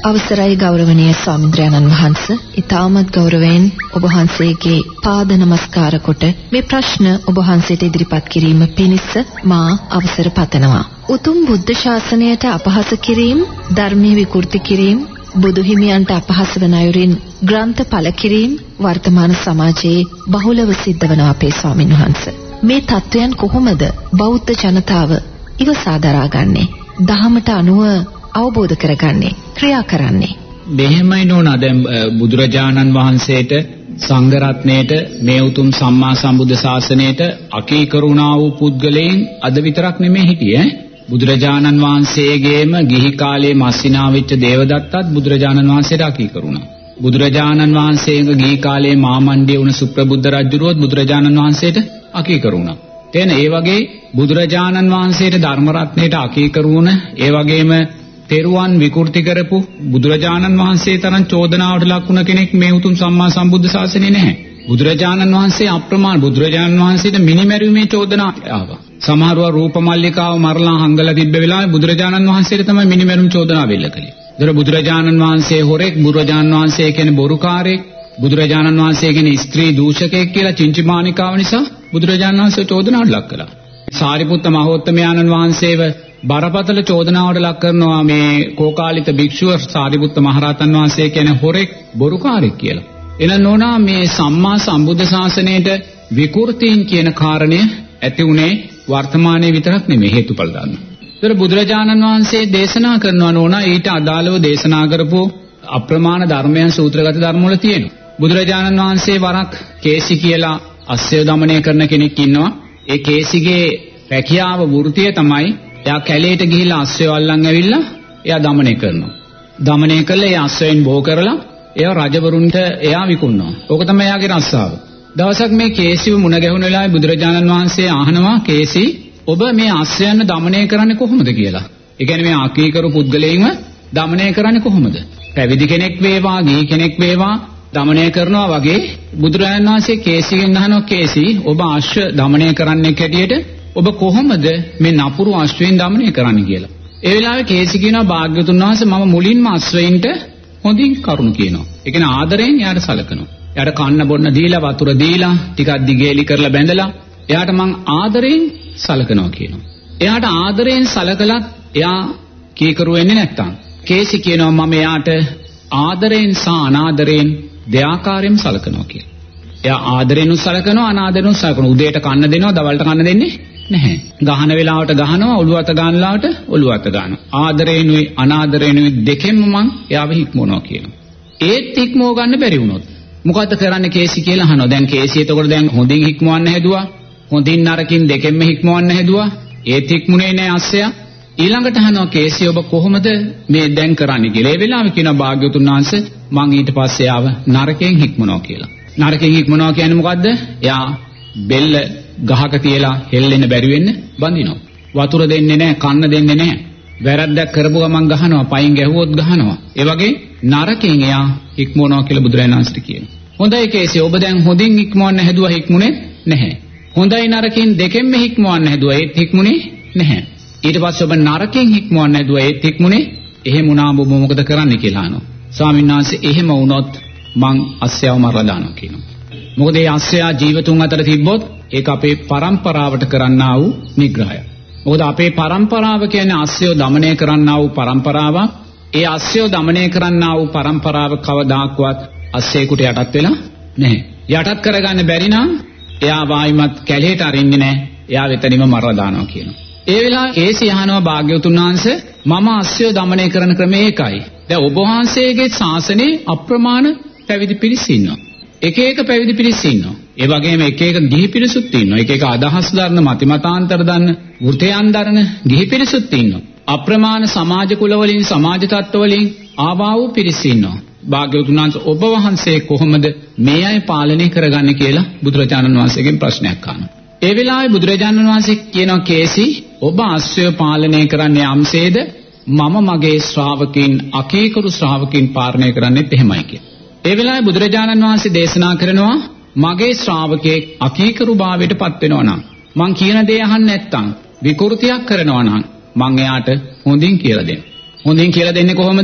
අවසරයි ගෞරවනීය ස්වාමීන් වහන්සේ, ඊටමත් ගෞරවයෙන් ඔබ වහන්සේගේ පාද නමස්කාර කොට මේ ප්‍රශ්න ඔබ වහන්සේට ඉදිරිපත් කිරීම පිණිස මා අවසර පතනවා. උතුම් බුද්ධ ශාසනයට අපහාස කිරීම, ධර්මයේ විකෘති කිරීම, බුදු හිමියන්ට අපහාස වන අයුරින් ග්‍රන්ථ පළ කිරීම වර්තමාන සමාජයේ බහුලව සිද්ධ වන අපේ ස්වාමීන් වහන්සේ. මේ තත්වයන් කොහොමද බෞද්ධ ජනතාව ඉවසා දරාගන්නේ? දහමට අනුව අවබෝධ කරගන්නේ, ක්‍රියා කරන්නේ. මෙහෙමයි නෝනා. දැන් බුදුරජාණන් වහන්සේට, සංඝ රත්නයට, මේ උතුම් සම්මා සම්බුද්ධ ශාසනයට අකීකරුණා වූ පුද්ගලයන් අද විතරක් නෙමෙයි හිටියේ. බුදුරජාණන් වහන්සේගේම ගිහි කාලයේ මස්සිනා වෙච්ච දේවදත්තත් බුදුරජාණන් වහන්සේට අකීකරුණා. බුදුරජාණන් වහන්සේගේ ගිහි කාලයේ මාමණ්ඩිය වුණ සුප්‍රබුද්ධ රජුරුවත් බුදුරජාණන් වහන්සේට අකීකරුණා. එතන ඒ වගේ බුදුරජාණන් වහන්සේට ධර්ම රත්නයට අකීකරුණ, ඒ වගේම තෙරුවන් විකෘති කරපු බුදුරජාණන් වහන්සේ තරම් චෝදනාවට ලක් වුණ කෙනෙක් මේ උතුම් සම්මා සම්බුද්ධ ශාසනයේ නැහැ. බුදුරජාණන් වහන්සේ අප්‍රමාණ, බුදුරජාණන් වහන්සේට මිනිමැරුමේ චෝදනා ආවා. සමහරව රූපමල්ලිකාව මරලා හංගලා තිබ්බ වෙලාවේ බුදුරජාණන් වහන්සේට තමයි මිනිමැරුම් චෝදනාව වෙල්ල කළේ. ඒතර බුදුරජාණන් වහන්සේ හොරෙක්, බුදුරජාණන් වහන්සේ කියන්නේ බොරුකාරයෙක්, බුදුරජාණන් වහන්සේ කියන්නේ ස්ත්‍රී දූෂකයෙක් කියලා චින්චමානිකාව නිසා බුදුරජාණන් වහන්සේ චෝදනාවට ලක් කළා. සාරිපුත්ත මහෝත්තමයන්න් වහන්සේව බරපතල චෝදනාවට ලක් කරනවා මේ කෝකාලිත භික්ෂුව සාරිපුත්ත මහරහතන් වහන්සේ කියන්නේ හොරෙක්, බොරුකාරයෙක් කියලා. එන නෝනා මේ සම්මා සම්බුද්ධ ශාසනයට විකෘතීන් කියන කාරණය ඇති උනේ වර්තමානයේ විතරක් නෙමෙයි, හේතුඵල ධර්ම. ඒතර බුදුරජාණන් වහන්සේ දේශනා කරනවා නෝනා, ඊට අදාළව දේශනා කරපු අප්‍රමාණ ධර්මයන් සූත්‍රගත ධර්ම වල තියෙනවා. බුදුරජාණන් වහන්සේ වරක් කේසි කියලා අස්සය দমনය කරන කෙනෙක් ඉන්නවා. ඒ කේසිගේ රැකියාව වෘත්තිය තමයි එයා කැලේට ගිහිල්ලා අස්සය අල්ලන් ඇවිල්ලා එයා দমনය කරනවා. দমনය කළා ඒ අස්සයෙන් බෝ කරලා එයා රජවරුන්ට එයා විකුණනවා. ඕක තමයි එයාගේ රස්සාව. දවසක් මේ කේසිව මුණ ගැහුණ වෙලාවේ බුදුරජාණන් වහන්සේ අහනවා, කේසි ඔබ මේ අස්සයන් দমনය කරන්නේ කොහොමද කියලා. ඒ කියන්නේ මේ ආකීකරු පුද්ගලයන්ව দমনය කරන්නේ කොහොමද? පැවිදි කෙනෙක් වේවා, ගිහි කෙනෙක් වේවා দমনය කරනවා වගේ බුදුරජාණන් වහන්සේ කේසිගෙන් අහනවා, කේසි ඔබ අශ්ව দমনය කරන්නේ කැටියට ඔබ කොහොමද මේ නපුරු අශ්වයන් দমনය කරන්නේ කියලා. ඒ වෙලාවේ කේසි කියනවා, භාග්‍යවතුන් වහන්සේ මම මුලින්ම අශ්වයින්ට හොඳින් කරුණු කියනවා. ඒ කියන්නේ ආදරයෙන් එයාට සලකනවා. එයාට කන්න බොන්න දීලා, වතුර දීලා, ටිකක් දිගේලි කරලා බැඳලා එයාට මං ආදරයෙන් සලකනවා කියනවා. එයාට ආදරයෙන් සලකලත් එයා කීකරු වෙන්නේ නැත්තම් කේසි කියනවා මම එයාට ආදරයෙන් සහ අනාදරයෙන් දෙආකාරයෙන් සලකනවා කියලා. එයා ආදරෙන් සලකනවා, අනාදරෙන් සලකනවා. උදේට කන්න දෙනවා, දවල්ට කන්න දෙන්නේ නැහැ. ගහන වෙලාවට ගහනවා, ඔළුව අත ගන්න වෙලාවට ඔළුව අත ගන්නවා. ආදරේනුයි අනාදරේනුයි දෙකෙන්ම මං එයාව හික්මවනවා කියනවා. ඒත් හික්මව ගන්න බැරි වුණොත් මොකද්ද කරන්න කේසි කියලා අහනවා. දැන් කේසි එතකොට දැන් හොඳින් හික්මවන්න හැදුවා, හොඳින් නරකින් දෙකෙන්ම හික්මවන්න හැදුවා. ඒත් හික්මුනේ නැහැ අස්සයා. ඊළඟට අහනවා, කේසි ඔබ කොහොමද මේ දැන් කරන්නේ කියලා. ඒ වෙලාවේ කියනවා, භාග්‍යවතුන් වහන්සේ මං ඊට පස්සේ ආව නරකයෙන් හික්මනවා කියලා. නරකයෙන් හික්මනවා කියන්නේ මොකද්ද? එයා බෙල්ල ගහක තියලා හෙල්ලෙන්න බැරි වෙන්න බඳිනවා. වතුර දෙන්නේ නැහැ, කන්න දෙන්නේ නැහැ. වැරද්දක් කරපු ගමන් ගහනවා, පයින් ගැහුවොත් ගහනවා. ඒ වගේ නරකයෙන් එයා හික්මනවා කියලා බුදුරජාණන් වහන්සේ කියනවා. හොඳයි කේසි ඔබ දැන් හොඳින් හික්මවන්න හැදුවා, හික්මුනේ නැහැ. හොඳයි නරකින් දෙකෙන්ම හික්මවන්න හැදුවා, ඒත් හික්මුනේ නැහැ. ඊට පස්සේ ඔබ නරකයෙන් හික්මවන්න හැදුවා, ඒත් හික්මුනේ. එහෙම වුණාම ඔබ මොකද කරන්න කියලා අහනවා. ස්වාමීන් වහන්සේ එහෙම වුණොත් මං අස්සයව මරලා දානවා කියනවා. මොකද මේ අස්සයා ජීවතුන් අතර තිබ්බොත් ඒක අපේ පරම්පරාවට කරන්නා වූ නිග්‍රහය. මොකද අපේ පරම්පරාව කියන්නේ අස්සයව দমনය කරන්නා වූ පරම්පරාව. ඒ අස්සයව দমনය කරන්නා වූ පරම්පරාව කවදාක්වත් අස්සයෙකුට යටත් වෙලා නැහැ. යටත් කරගන්න බැරි නම් එයා වායිමත් කැලේට අරින්නේ නැහැ. එයා වෙතනින්ම මරලා දානවා කියනවා. ඒ වෙලාව කේසි අහනවා, භාග්‍යවතුන් වහන්සේ මම අස්සයව দমনය කරන ක්‍රමය ඒකයි. දැන් ඔබ වහන්සේගේ ශාසනයේ අප්‍රමාණ පැවිදි පිරිස ඉන්නවා. එක එක පැවිදි පිරිස ඉන්නවා. ඒ වගේම එක එක ගිහි පිරිසුත් ඉන්නවා. එක එක අදහස් දරන, මතිමතාන්තර දන්න, වෘතයන් දරන ගිහි පිරිසුත් ඉන්නවා. අප්‍රමාණ සමාජ කුල වලින්, සමාජ තත්ත්ව වලින් ආවා වූ පිරිස ඉන්නවා. භාග්‍යවතුන් වහන්සේ ඔබ වහන්සේ කොහොමද මේ අය පාලනය කරගන්නේ කියලා බුදුරජාණන් වහන්සේගෙන් ප්‍රශ්නයක් අහනවා. ඒ වෙලාවේ බුදුරජාණන් වහන්සේ කියනවා, කේසි ඔබ අස්සය පාලනය කරන්නේ යම්සේද මම මගේ ශ්‍රාවකයන්, අකීකරු ශ්‍රාවකයන් පාලනය කරන්නේත් එහෙමයි කියලා. ඒ වෙලාවේ බුදුරජාණන් වහන්සේ දේශනා කරනවා, මගේ ශ්‍රාවකයෙක් අකීකරු භාවයට පත් වෙනවා නම්, මං කියන දේ අහන්නේ නැත්නම්, විකෘතියක් කරනවා නම් මං එයාට හොඳින් කියලා දෙනවා. හොඳින් කියලා දෙන්නේ කොහොමද?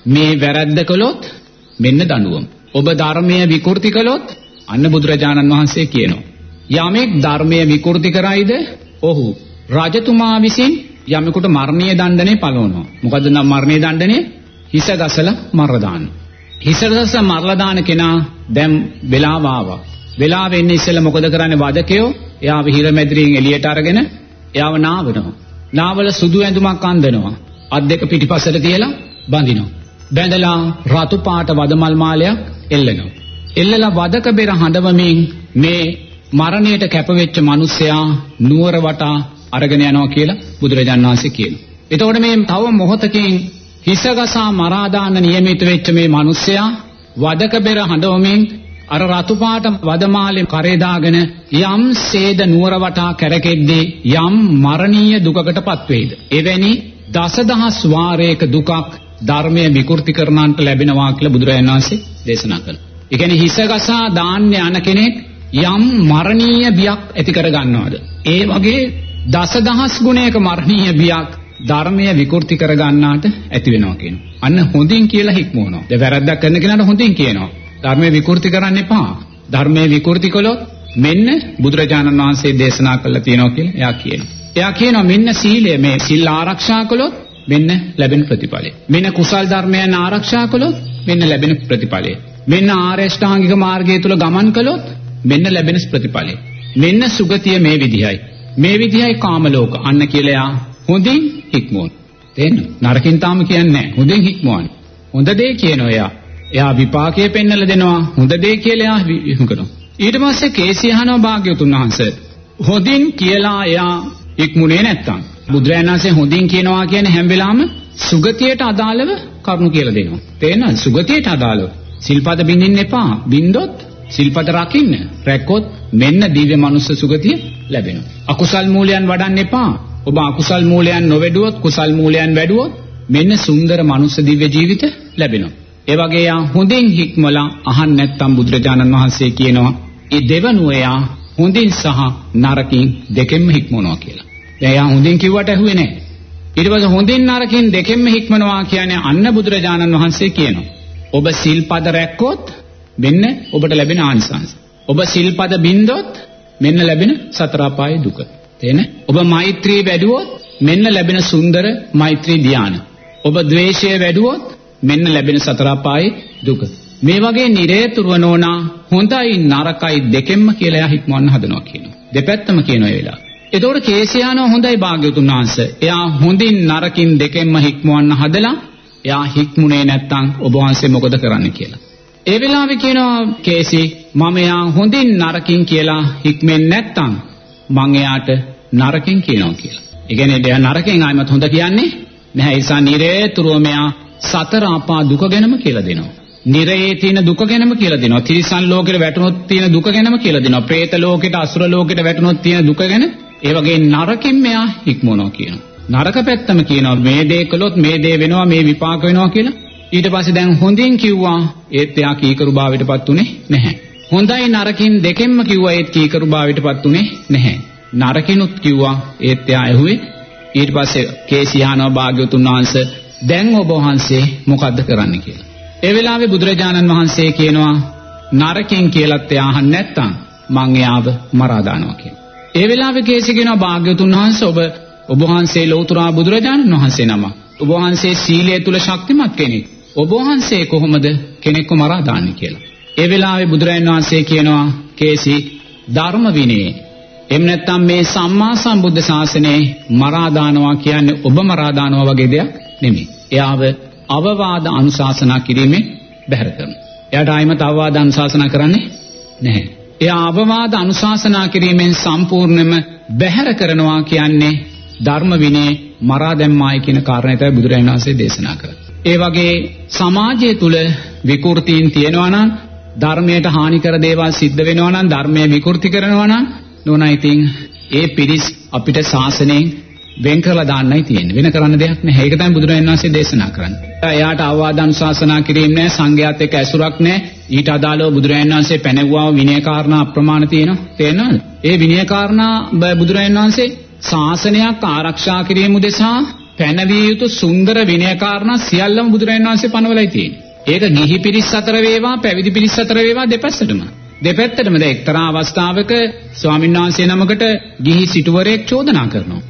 මේ වැරද්ද කළොත් මෙන්න දඬුවම. ඔබ ධර්මය විකෘති කළොත් අන්න බුදුරජාණන් වහන්සේ කියනවා. යමෙක් ධර්මය විකෘති කරයිද ඔහු රජතුමා විසින් යමෙකුට මරණීය දඬුවමේ පළවනවා. මොකද නම් මරණීය දඬුවමේ හිස ගසලා මරලා දාන්න. හිස ගසලා මරලා දාන කෙනා දැන් වෙලාව ආවා. වෙලාව එන්නේ ඉස්සෙල්ලා මොකද කරන්නේ වදකයෝ? එයාව හිර මැදිරියෙන් එළියට අරගෙන එයාව නාවනවා. නාවල සුදු ඇඳුමක් අඳිනවා. අත් දෙක පිටිපසට තියලා බඳිනවා. බැඳලා රතු පාට වදමල් මාලයක් එල්ලනවා. එල්ලලා වදක බෙර හඬවමින් මේ මරණයට කැපවෙච්ච මිනිසයා නුවර වටා අරගෙන යනවා කියලා බුදුරජාණන් වහන්සේ කියනවා. එතකොට මේ තව මොහොතකින් හිසගසා මරා දාන්න නියමිත වෙච්ච මේ මිනිසයා වදක බෙර හඬවමින් අර රතු පාට වදමාලේ කරේ දාගෙන යම් සේද නුවර වටා කැරකෙද්දී යම් මරණීය දුකකටපත් වේද. එවැනි දසදහස් වාරයක දුකක් ධර්මයේ විකෘති කරනන්ට ලැබෙනවා කියලා බුදුරජාණන් වහන්සේ දේශනා කළා. ඒ කියන්නේ හිසගසා දාන්න යන කෙනෙක් යම් මරණීය බියක් ඇති කර ගන්නවද? ඒ වගේ දසදහස් ගුණයක මරණීය බියක් ධර්මයේ විකෘති කර ගන්නාට ඇති වෙනවා කියනවා. අන්න හොඳින් කියලා හික්මවනවා. දැන් වැරද්දක් කරන කෙනාට හොඳින් කියනවා. ධර්මයේ විකෘති කරන්න එපා. ධර්මයේ විකෘති කළොත් මෙන්න බුදුරජාණන් වහන්සේ දේශනා කළා තියෙනවා කියලා එයා කියනවා. එයා කියනවා මෙන්න සීලය මේ සිල් ආරක්ෂා කළොත් මෙන්න ලැබෙන ප්‍රතිඵලය. මෙන්න කුසල් ධර්මයන් ආරක්ෂා කළොත් මෙන්න ලැබෙන ප්‍රතිඵලය. මෙන්න ආර්ය අෂ්ටාංගික මාර්ගය තුල ගමන් කළොත් මෙන්න ලැබෙන ප්‍රතිඵලය. මෙන්න සුගතිය මේ විදිහයි. මේ විදිහයි කාම ලෝක. අන්න කියලා එයා හොඳින් හික්මවන. තේන්න? නරකින් තාම කියන්නේ නැහැ. හොඳින් හික්මවන. හොඳ දේ කියනවා එයා. එයා විපාකයේ පෙන්නලා දෙනවා. හොඳ දේ කියලා එයා විහිං කරනවා. ඊට පස්සේ කේසී අහනවා භාග්‍යවතුන් වහන්සේ. හොඳින් කියලා එයා ඉක්මුනේ නැත්තම් බුදුරජාණන් වහන්සේ හොඳින් කියනවා කියන්නේ හැම වෙලාවෙම සුගතියට අදාළව කරුණු කියලා දෙනවා. තේරෙනවද? සුගතියට අදාළව. සිල්පද බින්දින්න එපා. බින්දොත් සිල්පද රකින්න. රැක්කොත් මෙන්න දිව්‍ය මනුස්ස සුගතිය ලැබෙනවා. අකුසල් මූලයන් වඩන්න එපා. ඔබ අකුසල් මූලයන් නොවැඩුවොත් කුසල් මූලයන් වැඩුවොත් මෙන්න සුන්දර මනුස්ස දිව්‍ය ජීවිත ලැබෙනවා. ඒ වගේ යා හොඳින් හික්මලා අහන්න නැත්නම් බුදුරජාණන් වහන්සේ කියනවා ඒ දෙවනුව යා හොඳින් සහ නරකින් දෙකෙන්ම හික්මනවා කියලා. දැන් යා හොඳින් කිව්වට ඇහුවේ නැහැ. ඊට පස්සේ හොඳින් නරකින් දෙකෙන්ම හික්මනවා කියන්නේ අන්න බුදුරජාණන් වහන්සේ කියනවා. ඔබ සිල්පද රැක්කොත් මෙන්න ඔබට ලැබෙන ආනිසංස. ඔබ සිල්පද බින්දොත් මෙන්න ලැබෙන සතර අපායේ දුක. තේනේ? ඔබ මෛත්‍රී වැඩුවොත් මෙන්න ලැබෙන සුන්දර මෛත්‍රී ධානය. ඔබ ද්වේෂය වැඩුවොත් මෙන්න ලැබෙන සතර අපායේ දුක. මේ වගේ නිරේතුරුව නෝනා හොඳයි නරකයි දෙකෙන්ම කියලා හික්මවන්න හදනවා කියනවා. දෙපැත්තම කියනවා ඒ වෙලාව. ඒතකොට කේසියානෝ හොඳයි භාග්‍යවතුන් වහන්සේ. එයා හොඳින් නරකින් දෙකෙන්ම හික්මවන්න හදලා එයා හික්මුනේ නැත්තම් ඔබ වහන්සේ මොකද කරන්නේ කියලා. ඒ වෙලාවේ කියනවා කේසි මම එයා හොඳින් නරකින් කියලා හික්මෙන්නේ නැත්තම් මං එයාට නරකින් කියනවා කියලා. ඒ කියන්නේ එයා නරකින් ආයමත් හොඳ කියන්නේ නැහැ. ඒ නිසා නිරේතුරුව මෙයා සතර අපා දුක ගැනම කියලා දෙනවා. නිරයේ තියෙන දුක ගැනම කියලා දෙනවා. තිරිසන් ලෝකෙට වැටුනොත් තියෙන දුක ගැනම කියලා දෙනවා. പ്രേත ලෝකෙට අසුර ලෝකෙට වැටුනොත් තියෙන දුක ගැන ඒ වගේ නරකින් මෙයා හික්මනවා කියනවා. නරක පැත්තම කියනවා මේ දේ කළොත් මේ දේ වෙනවා මේ විපාක වෙනවා කියලා. ඊට පස්සේ දැන් හොඳින් කිව්වා ඒත් එයා කීකරු භාවයටපත් උනේ නැහැ. හොඳයි නරකින් දෙකෙන්ම කිව්වා ඒත් කීකරු භාවයටපත් උනේ නැහැ. නරකිනුත් කිව්වා ඒත් එයා ඇහුවේ. ඊට පස්සේ කේසියානෝ භාග්‍යවතුන් වහන්සේ දැන් ඔබ වහන්සේ මොකද්ද කරන්න කියලා. ඒ වෙලාවේ බුදුරජාණන් වහන්සේ කියනවා නරකින් කියලාත් එයා අහන්නේ නැත්තම් මං එයාව මරා දානවා කියලා. ඒ වෙලාවේ කේසි කියනවා භාග්‍යවතුන් වහන්සේ ඔබ වහන්සේ ලෞතුරා බුදුරජාණන් වහන්සේ නම. ඔබ වහන්සේ සීලය තුල ශක්තිමත් කෙනෙක්. ඔබ වහන්සේ කොහොමද කෙනෙක්ව මරා දාන්නේ කියලා. ඒ වෙලාවේ බුදුරජාණන් වහන්සේ කියනවා කේසි ධර්ම විනයේ එහෙම නැත්නම් මේ සම්මා සම්බුද්ධ ශාසනයේ මරා දානවා කියන්නේ ඔබ මරා දානවා වගේ දෙයක් නෙමෙයි. එයාව අවවාද අනුශාසනා කිරීමෙන් බැහැර කරනවා. එයාට ආයිමත් අවවාද අනුශාසනා කරන්නේ නැහැ. එයා අවවාද අනුශාසනා කිරීමෙන් සම්පූර්ණයෙන්ම බැහැර කරනවා කියන්නේ ධර්ම විනය මරා දැම්මායි කියන කාරණය තමයි බුදුරජාණන් වහන්සේ දේශනා කරන්නේ. ඒ වගේ සමාජය තුල විකෘතීන් තියෙනවා නම් ධර්මයට හානි කර දේවල් සිද්ධ වෙනවා නම් ධර්මයේ විකෘති කරනවා නම් නෝනා ඉතින් ඒ පිරිස් අපිට ශාසනයෙන් වෙන් කරලා දාන්නයි තියෙන්නේ. වෙන කරන්න දෙයක් නැහැ. ඒක තමයි බුදුරජාණන් වහන්සේ දේශනා කරන්නේ. එයාට අවවාද අනුශාසනා කිරීම නැහැ, සංඝයාත් එක්ක ඇසුරක් නැහැ. ඊට අදාළව බුදුරජාණන් වහන්සේ පැනෙවුවා විනය කාරණා අප්‍රමාණ තියෙනවා. තේරෙනවද? ඒ විනය කාරණා බුදුරජාණන් වහන්සේ ශාසනයක් ආරක්ෂා කිරීම උදෙසා පැනවිය යුතු සුන්දර විනය කාරණා සියල්ලම බුදුරජාණන් වහන්සේ පනවලයි තියෙන්නේ. ඒක ගිහි පිරිස් අතර වේවා පැවිදි පිරිස් අතර වේවා දෙපැත්තටම. දෙපැත්තටම දැන් එක්තරා අවස්ථාවක ස්වාමීන් වහන්සේ නමකට ගිහි සිටුවරයෙක් චෝදනා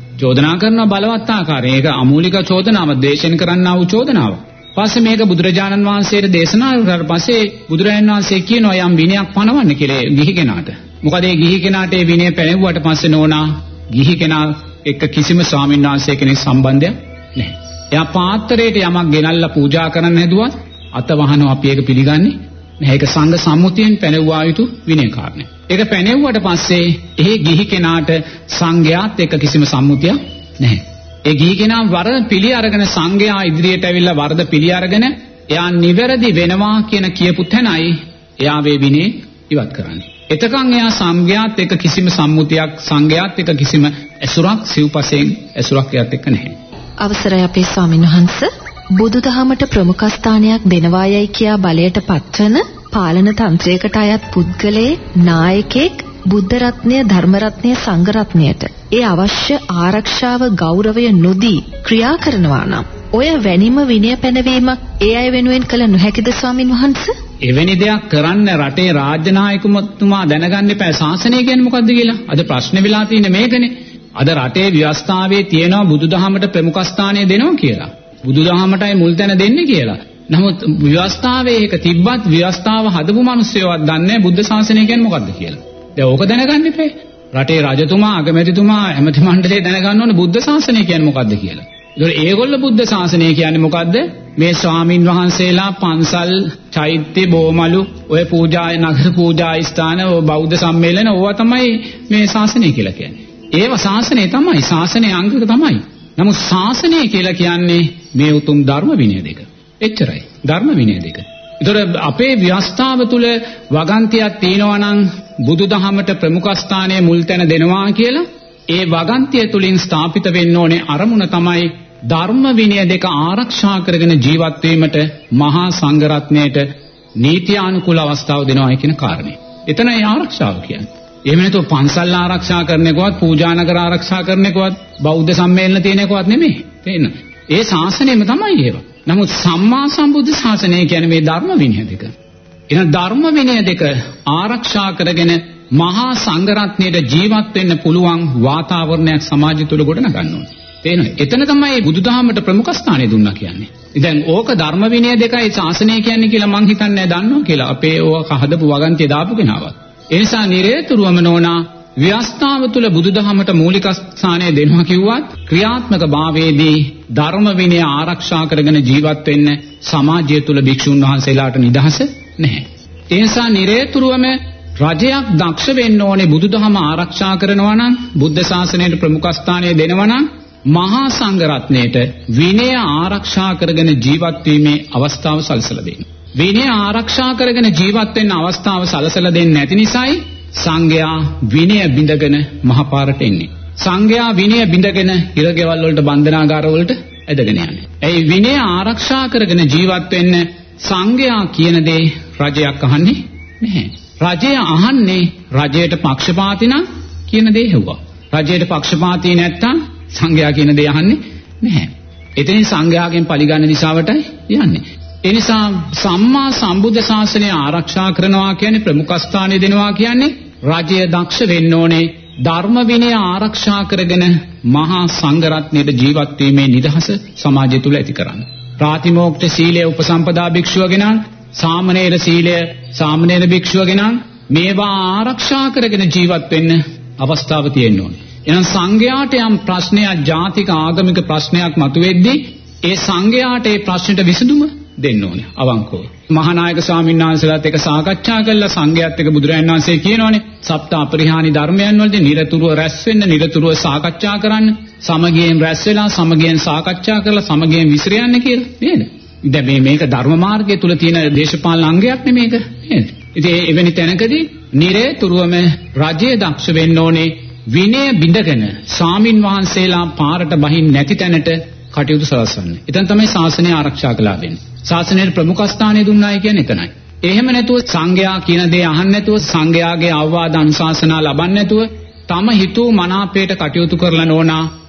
කරනවා බලවත් ආකාරයෙන්. ඒක අමූලික චෝදනාවක්, ද්වේෂයෙන් කරන්නා වූ චෝදනාවක්. පස්සේ මේක බුදුරජාණන් වහන්සේට දේශනා කරලා පස්සේ බුදුරජාණන් වහන්සේ කියනවා යම් විනයක් පනවන්න කියලා ගිහි කෙනාට. මොකද ඒ ගිහි කෙනාට ඒ විනය පැනෙව්වට පස්සේ නෝනා ගිහි කෙනා එක්ක කිසිම ස්වාමීන් වහන්සේ කෙනෙක් සම්බන්ධයක් නැහැ. එයා පාත්‍රයට යමක් ගෙනල්ලා පූජා කරන්න හැදුවත් අතවහනවා අපි ඒක පිළිගන්නේ නැහැ. ඒක සංඝ සම්මුතියෙන් පැනෙවුවා යුතු විනය කාරණයක්. ඒක පැනෙවුවට පස්සේ ඒ ගිහි කෙනාට සංඝයාත් එක්ක කිසිම සම්මුතියක් නැහැ. ඒ ගිහි කෙනා වරද පිළි අරගෙන සංඝයා ඉදිරියට ඇවිල්ලා වරද පිළි අරගෙන එයා නිවැරදි වෙනවා කියන කියපු තැනයි එයා වේ විනය ඉවත් කරන්නේ. එතකන් එයා සංඝයාත් එක්ක කිසිම සම්මුතියක්, සංඝයාත් එක්ක කිසිම ඇසුරක්, සිව්පසෙන් ඇසුරක් එයාත් එක්ක නැහැ. අවසරයි අපේ ස්වාමීන් වහන්ස. බුදුදහමට ප්‍රමුඛ ස්ථානයක් දෙනවායයි කියා බලයට පත්වන පාලන තන්ත්‍රයකට අයත් පුද්ගලයේ නායකයෙක් බුද්ධ රත්නය, ධර්ම රත්නය, සංඝ රත්නයට ඒ අවශ්‍ය ආරක්ෂාව, ගෞරවය නොදී ක්‍රියා කරනවා නම් ඔය වැනිම විනය පැනවීමක් ඒ අය වෙනුවෙන් කළ නොහැකිද ස්වාමින් වහන්සේ? එවැනි දෙයක් කරන්න රටේ රාජ්‍ය නායකතුමා දැනගන්න එපා ශාසනය කියන්නේ මොකද්ද කියලා. අද ප්‍රශ්නේ වෙලා තියෙන්නේ මේකනේ. අද රටේ ව්‍යවස්ථාවේ තියෙනවා බුදුදහමට ප්‍රමුඛ ස්ථානය දෙනවා කියලා. බුදුදහමටයි මුල් තැන දෙන්නේ කියලා. නමුත් ව්‍යවස්ථාවේ ඒක තිබ්බත් ව්‍යවස්ථාව හදපු මිනිස්සුයවත් දන්නේ බුද්ධ ශාසනය කියන්නේ මොකද්ද කියලා. දැන් ඕක දැනගන්න එපා. රටේ රජතුමා, අගමැතිතුමා, ඇමති මණ්ඩලය දැනගන්න ඕනේ බුද්ධ ශාසනය කියන්නේ මොකද්ද කියලා. ඒතකොට ඒගොල්ලෝ බුද්ධ ශාසනය කියන්නේ මොකද්ද? මේ ස්වාමින් වහන්සේලා පන්සල්, චෛත්‍ය, බෝමලු, ඔය පූජා, නගර පූජා ස්ථාන, බෞද්ධ සම්මේලන ඕවා තමයි මේ ශාසනය කියලා කියන්නේ. ඒව ශාසනය තමයි, ශාසනයේ අංගක තමයි. නමුත් ශාසනය කියලා කියන්නේ මේ උතුම් ධර්ම විනය දෙක. එච්චරයි. ධර්ම විනය දෙක. ඒතකොට අපේ ව්‍යවස්ථාව තුල වගන්තියක් තියෙනවා නම් බුදුදහමට ප්‍රමුඛ ස්ථානයේ මුල් තැන දෙනවා කියලා ඒ වගන්තිය තුලින් ස්ථාපිත වෙන්න ඕනේ අරමුණ තමයි ධර්ම විනය දෙක ආරක්ෂා කරගෙන ජීවත් වීමට මහා සංඝ රත්නයට නීත්‍යානුකූල අවස්ථාව දෙනවා කියන කාරණේ. එතන ඒ ආරක්ෂාව කියන්නේ. එහෙම නැතුව පන්සල් ආරක්ෂා කරන එකවත්, පූජා නගර ආරක්ෂා කරන එකවත්, බෞද්ධ සම්මේලන තියෙන එකවත් නෙමෙයි. තේන්න. ඒ ශාසනයම තමයි ඒව. නමුත් සම්මා සම්බුද්ධ ශාසනය කියන්නේ මේ ධර්ම විනය දෙක. එන ධර්ම විනය දෙක ආරක්ෂා කරගෙන මහා සංඝ රත්නයේ ජීවත් වෙන්න පුළුවන් වාතාවරණයක් සමාජය තුළ ගොඩනගන්න ඕනේ. තේරෙනවද? එතන තමයි බුදුදහමට ප්‍රමුඛ ස්ථානය දුන්නා කියන්නේ. ඉතින් ඕක ධර්ම විනය දෙකයි ශාසනය කියන්නේ කියලා මං හිතන්නේ දන්නවා කියලා. අපේ ඕක හදපු වගන්තිය දාපු කෙනාවත්. ඒ නිසා නිරේතුරුවම නෝනා ව්‍යවස්ථාව තුළ බුදුදහමට මූලික ස්ථානය දෙනවා කිව්වත් ක්‍රියාත්මක භාවයේදී ධර්ම විනය ආරක්ෂා කරගෙන ජීවත් වෙන්න සමාජය තුළ භික්ෂුන් වහන්සේලාට නිදහස නැහැ. ඒ නිසා නිරේතුරුවම රජයක් දක්ෂ වෙන්න ඕනේ බුදුදහම ආරක්ෂා කරනවා නම්, බුද්ධ ශාසනයට ප්‍රමුඛ ස්ථානය දෙනවා නම් මහා සංඝ රත්නයට විනය ආරක්ෂා කරගෙන ජීවත් වීමේ අවස්ථාව සලසලා දෙන්න. විනය ආරක්ෂා කරගෙන ජීවත් වෙන්න අවස්ථාව සලසලා දෙන්නේ නැති නිසායි සංඝයා විනය බිඳගෙන මහපාරට එන්නේ. සංඝයා විනය බිඳගෙන ඉරගෙවල් වලට, බන්ධනාගාර වලට ඇදගෙන යන්නේ. ඒ විනය ආරක්ෂා කරගෙන ජීවත් වෙන්න සංඝයා කියන දේ රජයක් අහන්නේ නැහැ. රජය අහන්නේ රජයට පක්ෂපාතී නම් කියන දේ හෙව්වා. රජයට පක්ෂපාතී නැත්තම් සංඝයා කියන දේ අහන්නේ නැහැ. එතනින් සංඝයාගෙන් පරිගන්න දිශාවටයි යන්නේ. ඒ නිසා සම්මා සම්බුද්ධ ශාසනය ආරක්ෂා කරනවා කියන්නේ, ප්‍රමුඛ ස්ථානය දෙනවා කියන්නේ රජය දක්ෂ වෙන්න ඕනේ ධර්ම විනය ආරක්ෂා කරගෙන මහා සංඝ රත්නයේ ජීවත් වීමේ නිදහස සමාජය තුල ඇති කරන්න. ප්‍රාතිමෝක්ෂ සීලය උපසම්පදා භික්ෂුවගෙන, සාමණේර සීලය සාමණේර භික්ෂුවගෙන මේවා ආරක්ෂා කරගෙන ජීවත් වෙන්න අවස්ථාව තියෙන්න ඕනේ. එහෙනම් සංඝයාට යම් ප්‍රශ්නයක්, ජාතික ආගමික ප්‍රශ්නයක් මතුවෙද්දී ඒ සංඝයාට ඒ ප්‍රශ්නෙට විසඳුම දෙන්න ඕනේ අවංකව. මහානායක ස්වාමීන් වහන්සේලාත් එක්ක සාකච්ඡා කළා, සංඝයාත් එක්ක බුදුරජාණන් වහන්සේ කියනෝනේ සප්ත අපරිහානි ධර්මයන් වලදී නිරතුරුව රැස් වෙන්න, නිරතුරුව සාකච්ඡා කරන්න, සමගියෙන් රැස් වෙලා සමගියෙන් සාකච්ඡා කරලා සමගියෙන් විසිර යන්න කියලා නේද? දැන් මේක ධර්ම මාර්ගය තුල තියෙන දේශපාලන අංගයක් නෙමේක නේද? ඉතින් එවැනි තැනකදී නිරතුරුවම රජය දක්ෂ වෙන්න ඕනේ විනය බිඳගෙන ස්වාමින් වහන්සේලා පාරට බහින් නැති තැනට කටයුතු සලස්වන්න. එතන තමයි ශාසනය ආරක්ෂා කළා වෙන්නේ. ශාසනයට ප්‍රමුඛ ස්ථානය දුන්නායි කියන්නේ එතනයි. එහෙම නැතුව සංඝයා කියන දේ අහන්න නැතුව, සංඝයාගේ අවවාද අනුශාසනා ලබන්න නැතුව තම හිතූ මනාපයට කටයුතු කරලා නෝනා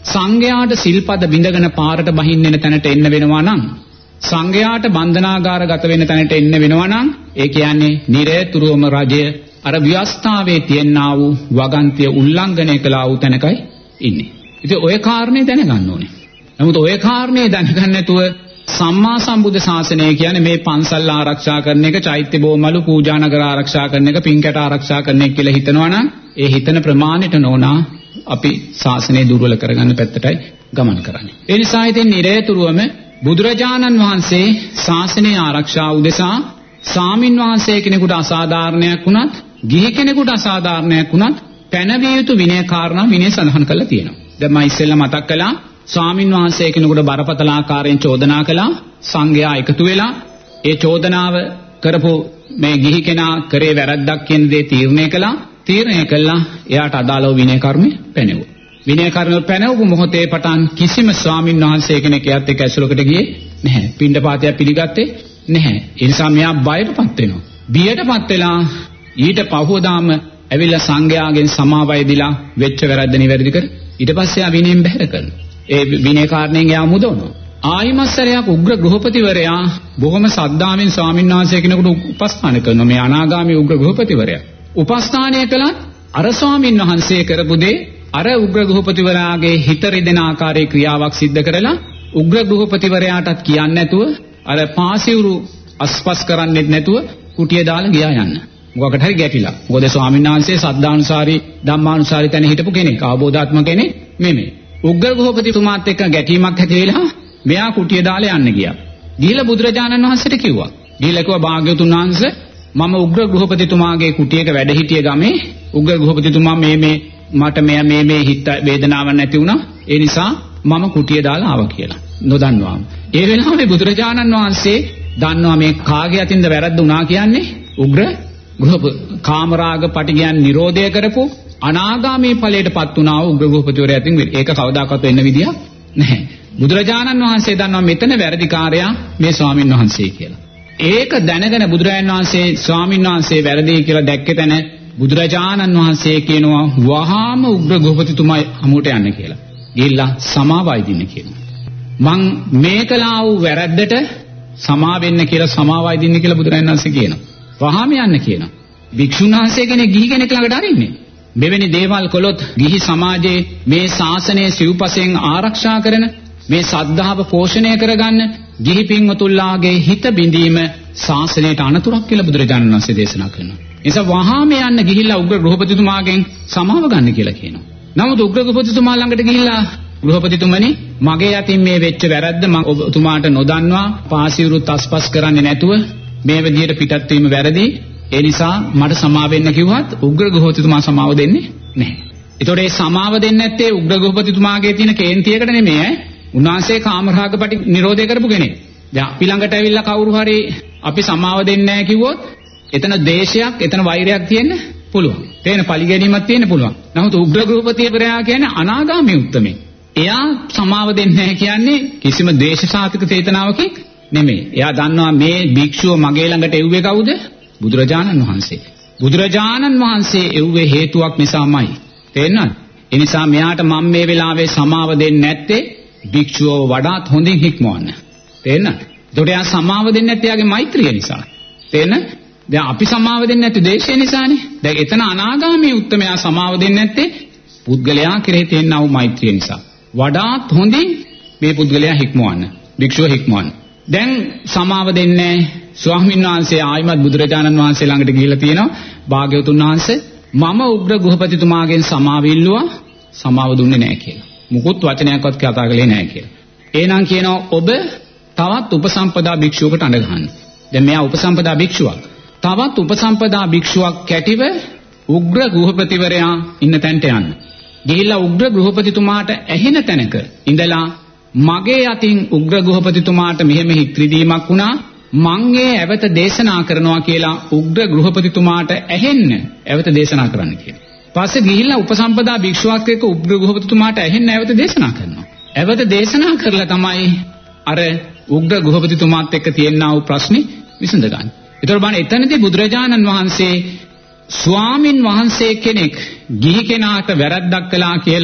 සංඝයාට සිල්පද බිඳගෙන පාරට බහින්න වෙන තැනට එන්න වෙනවා නම් සංඝයාට බන්ධනාගාරගත වෙන තැනට එන්න වෙනවා නම් ඒ කියන්නේ නිරේතුරුවම රජය අර ව්‍යවස්ථාවේ තියනා වූ වගන්තිය උල්ලංඝනය කළා වූ තැනකයි ඉන්නේ. ඉතින් ඔය කාරණේ දැනගන්න ඕනේ. නමුත් ඔය කාරණේ දැනගන්න නැතුව සම්මා සම්බුද්ධ ශාසනය කියන්නේ මේ පන්සල් ආරක්ෂා කරන එක, චෛත්‍ය බෝමලු පූජා නගර ආරක්ෂා කරන එක, පින්කැට ආරක්ෂා කරන එක කියලා හිතනවා නම් ඒ හිතන ප්‍රමාණයට නෝනා අපි ශාසනය දුර්වල කරගන්න පැත්තටයි ගමන් කරන්නේ. ඒ නිසා ඉතින් නිරේතුරුවම බුදුරජාණන් වහන්සේ ශාසනය ආරක්ෂා උදෙසා සාමින් වහන්සේ කෙනෙකුට අසාධාරණයක් වුණත්, ගිහි කෙනෙකුට අසාධාරණයක් වුණත් පැනවිය යුතු විනය කාරණා විනය සඳහන් කරලා තියෙනවා. දැන් මම ඉස්සෙල්ලා මතක් කළා ස්වාමින් වහන්සේ කෙනෙකුට බරපතල ආකාරයෙන් චෝදනා කළා. සංඝයා එකතු වෙලා ඒ චෝදනාව කරපු මේ ගිහි කෙනා කරේ වැරද්දක් කියන දේ තීරණය කළා. තීරණය කළා එයාට අදාළව විනය කර්මය පැනෙවුවා. විනය කර්මය පැනෙවපු මොහොතේ පටන් කිසිම ස්වාමින් වහන්සේ කෙනෙක් එයාත් එක්ක ඇසුරකට ගියේ නැහැ. පිණ්ඩපාතය පිළිගත්තේ නැහැ. ඒ නිසා මෙයා බයටපත් වෙනවා. බියටපත් වෙලා ඊට පහුවදාම ඇවිල්ලා සංඝයාගෙන් සමාවය දීලා වෙච්ච වැරද්ද නිවැරදි කර ඊට පස්සේ ආ විනයෙන් බැහැර කරනවා. ඒ විනය කාරණෙන් එයා මුදවනවා. ආයිමස්සරයක් උග්‍ර ගෘහපතිවරයා බොහොම සද්ධාවෙන් ස්වාමීන් වහන්සේ කෙනෙකුට උපස්ථාන කරනවා. මේ අනාගාමී උග්‍ර ගෘහපතිවරයා උපස්ථානය කළත් අර ස්වාමීන් වහන්සේ කරපු දේ අර උග්‍ර ගෘහපතිවරයාගේ හිත රිදෙන ආකාරයේ ක්‍රියාවක් සිද්ධ කරලා උග්‍ර ගෘහපතිවරයාටත් කියන්නේ නැතුව අර පාසිවුරු අස්පස් කරන්නෙත් නැතුව කුටිය දාලා ගියා යන්න. මොකකට හරි ගැටිලා. මොකද ස්වාමීන් වහන්සේ සද්ධානුසාරී ධම්මානුසාරී තැන හිටපු කෙනෙක්, අවබෝධාත්මක කෙනෙක් නෙමෙයි. උග්‍ර ගෘහපතිතුමාත් එක්ක ගැටීමක් ඇති වෙලා මෙයා කුටිය දාලා යන්න ගියා. ගිහිලා බුදුරජාණන් වහන්සේට කිව්වා. ගිහිලා කිව්වා භාග්‍යවතුන් වහන්සේ මම උග්‍ර ගෘහපතිතුමාගේ කුටියක වැඩ හිටිය ගමේ උග්‍ර ගෘහපතිතුමා මට මේ හිත වේදනාවක් නැති වුණා. ඒ නිසා මම කුටිය දාලා ආවා කියලා. නොදන්නවා. ඒ වෙලාවේ බුදුරජාණන් වහන්සේ දන්නවා මේ කාගේ අතින්ද වැරද්ද වුණා කියන්නේ උග්‍ර කාමරාග පටිගයන් නිරෝධය කරපු අනාගාමී ඵලයටපත් වුණා වූ උග්‍ර ගෘහපතිවරයා අතින් ඒක කවදාකවත් වෙන්න විදියක් නැහැ. බුදුරජාණන් වහන්සේ දන්නවා මෙතන වැරදිකාරයා මේ ස්වාමින් වහන්සේ කියලා. ඒක දැනගෙන බුදුරජාණන් වහන්සේ ස්වාමින් වහන්සේ වැරදි කියලා දැක්ක තැන බුදුරජාණන් වහන්සේ කියනවා වහාම උග්‍ර ගෘහපතිතුමා හමුවට යන්න කියලා. ගිහිල්ලා සමාවයි දින්න කියනවා. මං මේකලා වූ වැරද්දට සමා වෙන්න කියලා සමාවයි දින්න කියලා බුදුරජාණන් වහන්සේ කියනවා. වහාම යන්න කියනවා. භික්ෂුන් වහන්සේ කෙනෙක් ගිහි කෙනෙක් ළඟට අරින්නේ. මෙවැනි දේවල් කළොත් ගිහි සමාජයේ මේ ශාසනය සිව්පසෙන් ආරක්ෂා කරන මේ සද්ධාව පෝෂණය කරගන්න ගිහි පින්වතුන්ලාගේ හිත බිඳීම ශාසනයට අනතුරක් කියලා බුදුරජාණන් වහන්සේ දේශනා කරනවා. ඒ නිසා වහාම යන්න ගිහිල්ලා උග්‍ර ගෘහපතිතුමාගෙන් සමාව ගන්න කියලා කියනවා. නමුත් උග්‍ර ගෘහපතිතුමා ළඟට ගිහිල්ලා ගෘහපතිතුමනි මගේ අතින් මේ වෙච්ච වැරද්ද මම ඔබතුමාට නොදන්වා පාසිවුරුත් අස්පස් කරන්නේ නැතුව මේ විදිහට පිටත් වීම වැරදි. ඒ නිසා මට සමාව වෙන්න කිව්වත් උග්‍ර ගෘහපතිතුමා සමාව දෙන්නේ නැහැ. ඒතකොට මේ සමාව දෙන්නේ නැත්තේ උග්‍ර ගෘහපතිතුමාගේ තියෙන කේන්තියකට නෙමෙයි ඈ. උන්වහන්සේ කාමරාග පටි නිරෝධය කරපු කෙනෙක්. දැන් අපි ළඟට ඇවිල්ලා කවුරු හරි අපි සමාව දෙන්නේ නැහැ කිව්වොත් එතන දේශයක්, එතන වෛරයක් තියෙන්න පුළුවන්. තේන පරිගැනීමක් තියෙන්න පුළුවන්. නමුත් උග්‍ර ගෘහපතිවරයා කියන්නේ අනාගාමී උත්තමෙක්. එයා සමාව දෙන්නේ නැහැ කියන්නේ කිසිම දේශසාතික චේතනාවකින් නෙමෙයි. එයා දන්නවා මේ භික්ෂුව මගේ ළඟට එව්වේ කවුද? බුදුරජාණන් වහන්සේ. බුදුරජාණන් වහන්සේ එව්වේ හේතුවක් නිසාමයි. තේරෙනවද? ඒ නිසා මෙයාට මම මේ වෙලාවේ සමාව දෙන්නේ නැත්තේ භික්ෂුව වඩාත් හොඳින් හික්මවන්න. තේරෙනවද? ඒකට එයා සමාව දෙන්නේ නැත්තේ එයාගේ මෛත්‍රිය නිසා. තේරෙනවද? දැන් අපි සමාව දෙන්නේ නැත්තේ දේශය නිසානේ. දැන් එතන අනාගාමී උත්තමයා සමාව දෙන්නේ නැත්තේ පුද්ගලයා කෙරෙහි තියෙනා වූ මෛත්‍රිය නිසා. වඩාත් හොඳින් මේ පුද්ගලයා හික්මවන්න. භික්ෂුව හික්මවන්න. දැන් සමාව දෙන්නේ ස්වාමීන් වහන්සේ ආයිමත් බුදුරජාණන් වහන්සේ ළඟට ගිහිල්ලා තියෙනවා. භාග්‍යවතුන් වහන්සේ මම උග්‍ර ගෘහපතිතුමාගෙන් සමාව ඉල්ලුවා සමාව දුන්නේ නැහැ කියලා. මුකුත් වචනයක්වත් කතා කළේ නැහැ කියලා. එහෙනම් කියනවා ඔබ තවත් උපසම්පදා භික්ෂුවකට අඬ ගන්න. දැන් මෙයා උපසම්පදා භික්ෂුවක්. තවත් උපසම්පදා භික්ෂුවක් කැටිව උග්‍ර ගෘහපතිවරයා ඉන්න තැනට යන්න. ගිහිල්ලා උග්‍ර ගෘහපතිතුමාට ඇහෙන තැනක ඉඳලා මගේ අතින් උග්‍ර ගෘහපතිතුමාට මෙහෙම හික්‍රීදීමක් වුණා මං ඒ ඇවත දේශනා කරනවා කියලා උග්‍ර ගෘහපතිතුමාට ඇහෙන්න ඇවත දේශනා කරන්න කියලා. පස්සේ ගිහිල්ලා උපසම්පදා භික්ෂුවක් එක්ක උග්‍ර ගෘහපතිතුමාට ඇහෙන්න ඇවත දේශනා කරනවා. ඇවත දේශනා කරලා තමයි අර උග්‍ර ගෘහපතිතුමාත් එක්ක තියෙනා වූ ප්‍රශ්නේ විසඳගන්නේ. ඒතර බලන්න එතනදී බුදුරජාණන් වහන්සේ ස්වාමින් වහන්සේ කෙනෙක් ගිහි කෙනාට වැරද්දක් කළා කියලා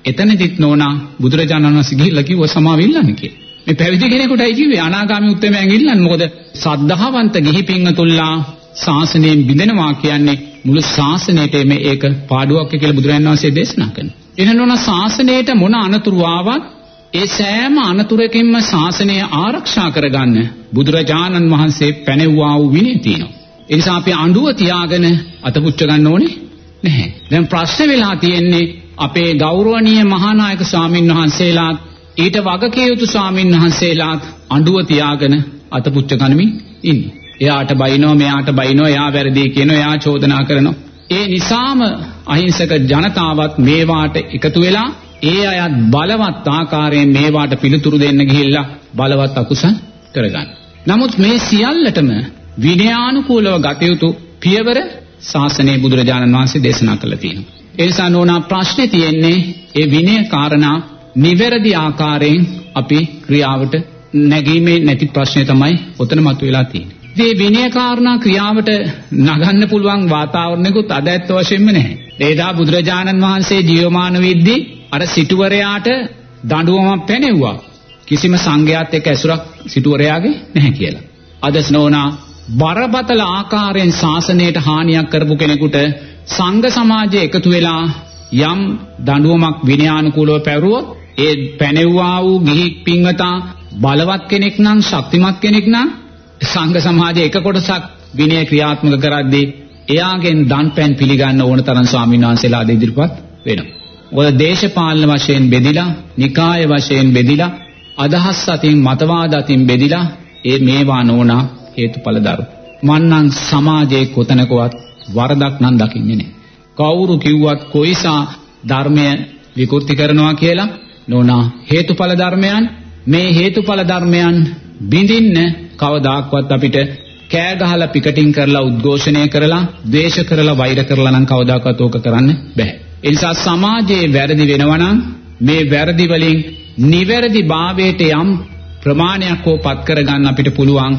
එතනදිත් නෝනා බුදුරජාණන් වහන්සේ ගිහිල්ලා කිව්වා සමාව ඉල්ලන්න කියලා. මේ පැවිදි කෙනෙකුටයි කිව්වේ අනාගාමී උත්තමයන් ඉල්ලන්න. මොකද සද්ධාවන්ත ගිහි පින්වතුන්ලා ශාසනයෙන් බිඳෙනවා කියන්නේ මුළු ශාසනයේම ඒක පාඩුවක් කියලා බුදුරජාණන් වහන්සේ දේශනා කරනවා. එහෙනම් නෝනා ශාසනයට මොන අනතුරු ආවත් ඒ සෑම අනතුරකින්ම ශාසනය ආරක්ෂා කරගන්න බුදුරජාණන් වහන්සේ පැනෙව්වා වූ විනය තියෙනවා. ඒ නිසා අපි අඬුව තියාගෙන අතපුච්ච ගන්න ඕනේ නැහැ. දැන් ප්‍රශ්න වෙලා තියෙන්නේ අපේ ගෞරවනීය මහානායක ස්වාමින් වහන්සේලාත් ඊට වගකිය යුතු ස්වාමින් වහන්සේලාත් අඬුව තියාගෙන අතපුච්ච ගනිමින් ඉන්නේ. එයාට බයිනෝ මෙයාට බයිනෝ එයා වැරදි කියනවා එයා චෝදනා කරනවා. ඒ නිසාම අහිංසක ජනතාවත් මේවාට එකතු වෙලා ඒ අයත් බලවත් ආකාරයෙන් මේවාට පිළිතුරු දෙන්න ගිහිල්ලා බලවත් අකුසල් කරගන්න. නමුත් මේ සියල්ලටම විනයානුකූලව ගත යුතු පියවර ශාසනයේ බුදුරජාණන් වහන්සේ දේශනා කළා තියෙනවා. ඒ නිසා නෝනා ප්‍රශ්නේ තියෙන්නේ ඒ විනය කාරණා නිවැරදි ආකාරයෙන් අපි ක්‍රියාවට නැගීමේ නැති ප්‍රශ්නේ තමයි ඔතන මතුවලා තියෙන්නේ. මේ විනය කාරණා ක්‍රියාවට නගන්න පුළුවන් වාතාවරණයකුත් අද ඇත්ත වශයෙන්ම නැහැ. ඒදා බුදුරජාණන් වහන්සේ ජීවමාන වෙද්දී අර සිටුවරයාට දඬුවමක් පැනෙව්වා. කිසිම සංඝයාත් එක්ක ඇසුරක් සිටුවරයාගේ නැහැ කියලා. අද නෝනා බරපතල ආකාරයෙන් ශාසනයට හානියක් කරපු කෙනෙකුට සංඝ සමාජය එකතු වෙලා යම් දඬුවමක් විනයානුකූලව පැවරුවොත් ඒ පැනෙව්වා වූ ගිහි පින්වතා බලවත් කෙනෙක් නම් ශක්තිමත් කෙනෙක් නම් සංඝ සමාජයේ එක කොටසක් විනය ක්‍රියාත්මක කරද්දී එයාගෙන් දන්පැන් පිළිගන්න ඕන තරම් ස්වාමීන් වහන්සේලා ඉදිරිපත් වෙනවා. මොකද දේශපාලන වශයෙන් බෙදිලා, නිකාය වශයෙන් බෙදිලා, අදහස් අතින් මතවාද අතින් බෙදිලා ඒ මේවා නෝනා හේතුඵල ධර්ම. මන්නම් සමාජයේ කොතනකවත් වරදක් නම් දකින්නේ නැහැ. කවුරු කිව්වත් කොයිසා ධර්මය විකෘති කරනවා කියලා නෝනා හේතුඵල ධර්මයන් මේ හේතුඵල ධර්මයන් බිඳින්න කවදාක්වත් අපිට කෑ ගහලා පිකටින් කරලා උද්ඝෝෂණය කරලා ද්වේෂ කරලා වෛර කරලා නම් කවදාකවත් ඕක කරන්න බෑ. ඒ නිසා සමාජයේ වැරදි වෙනවා නම් මේ වැරදි වලින් නිවැරදි භාවයට යම් ප්‍රමාණයක් හෝපත් කරගන්න අපිට පුළුවන්.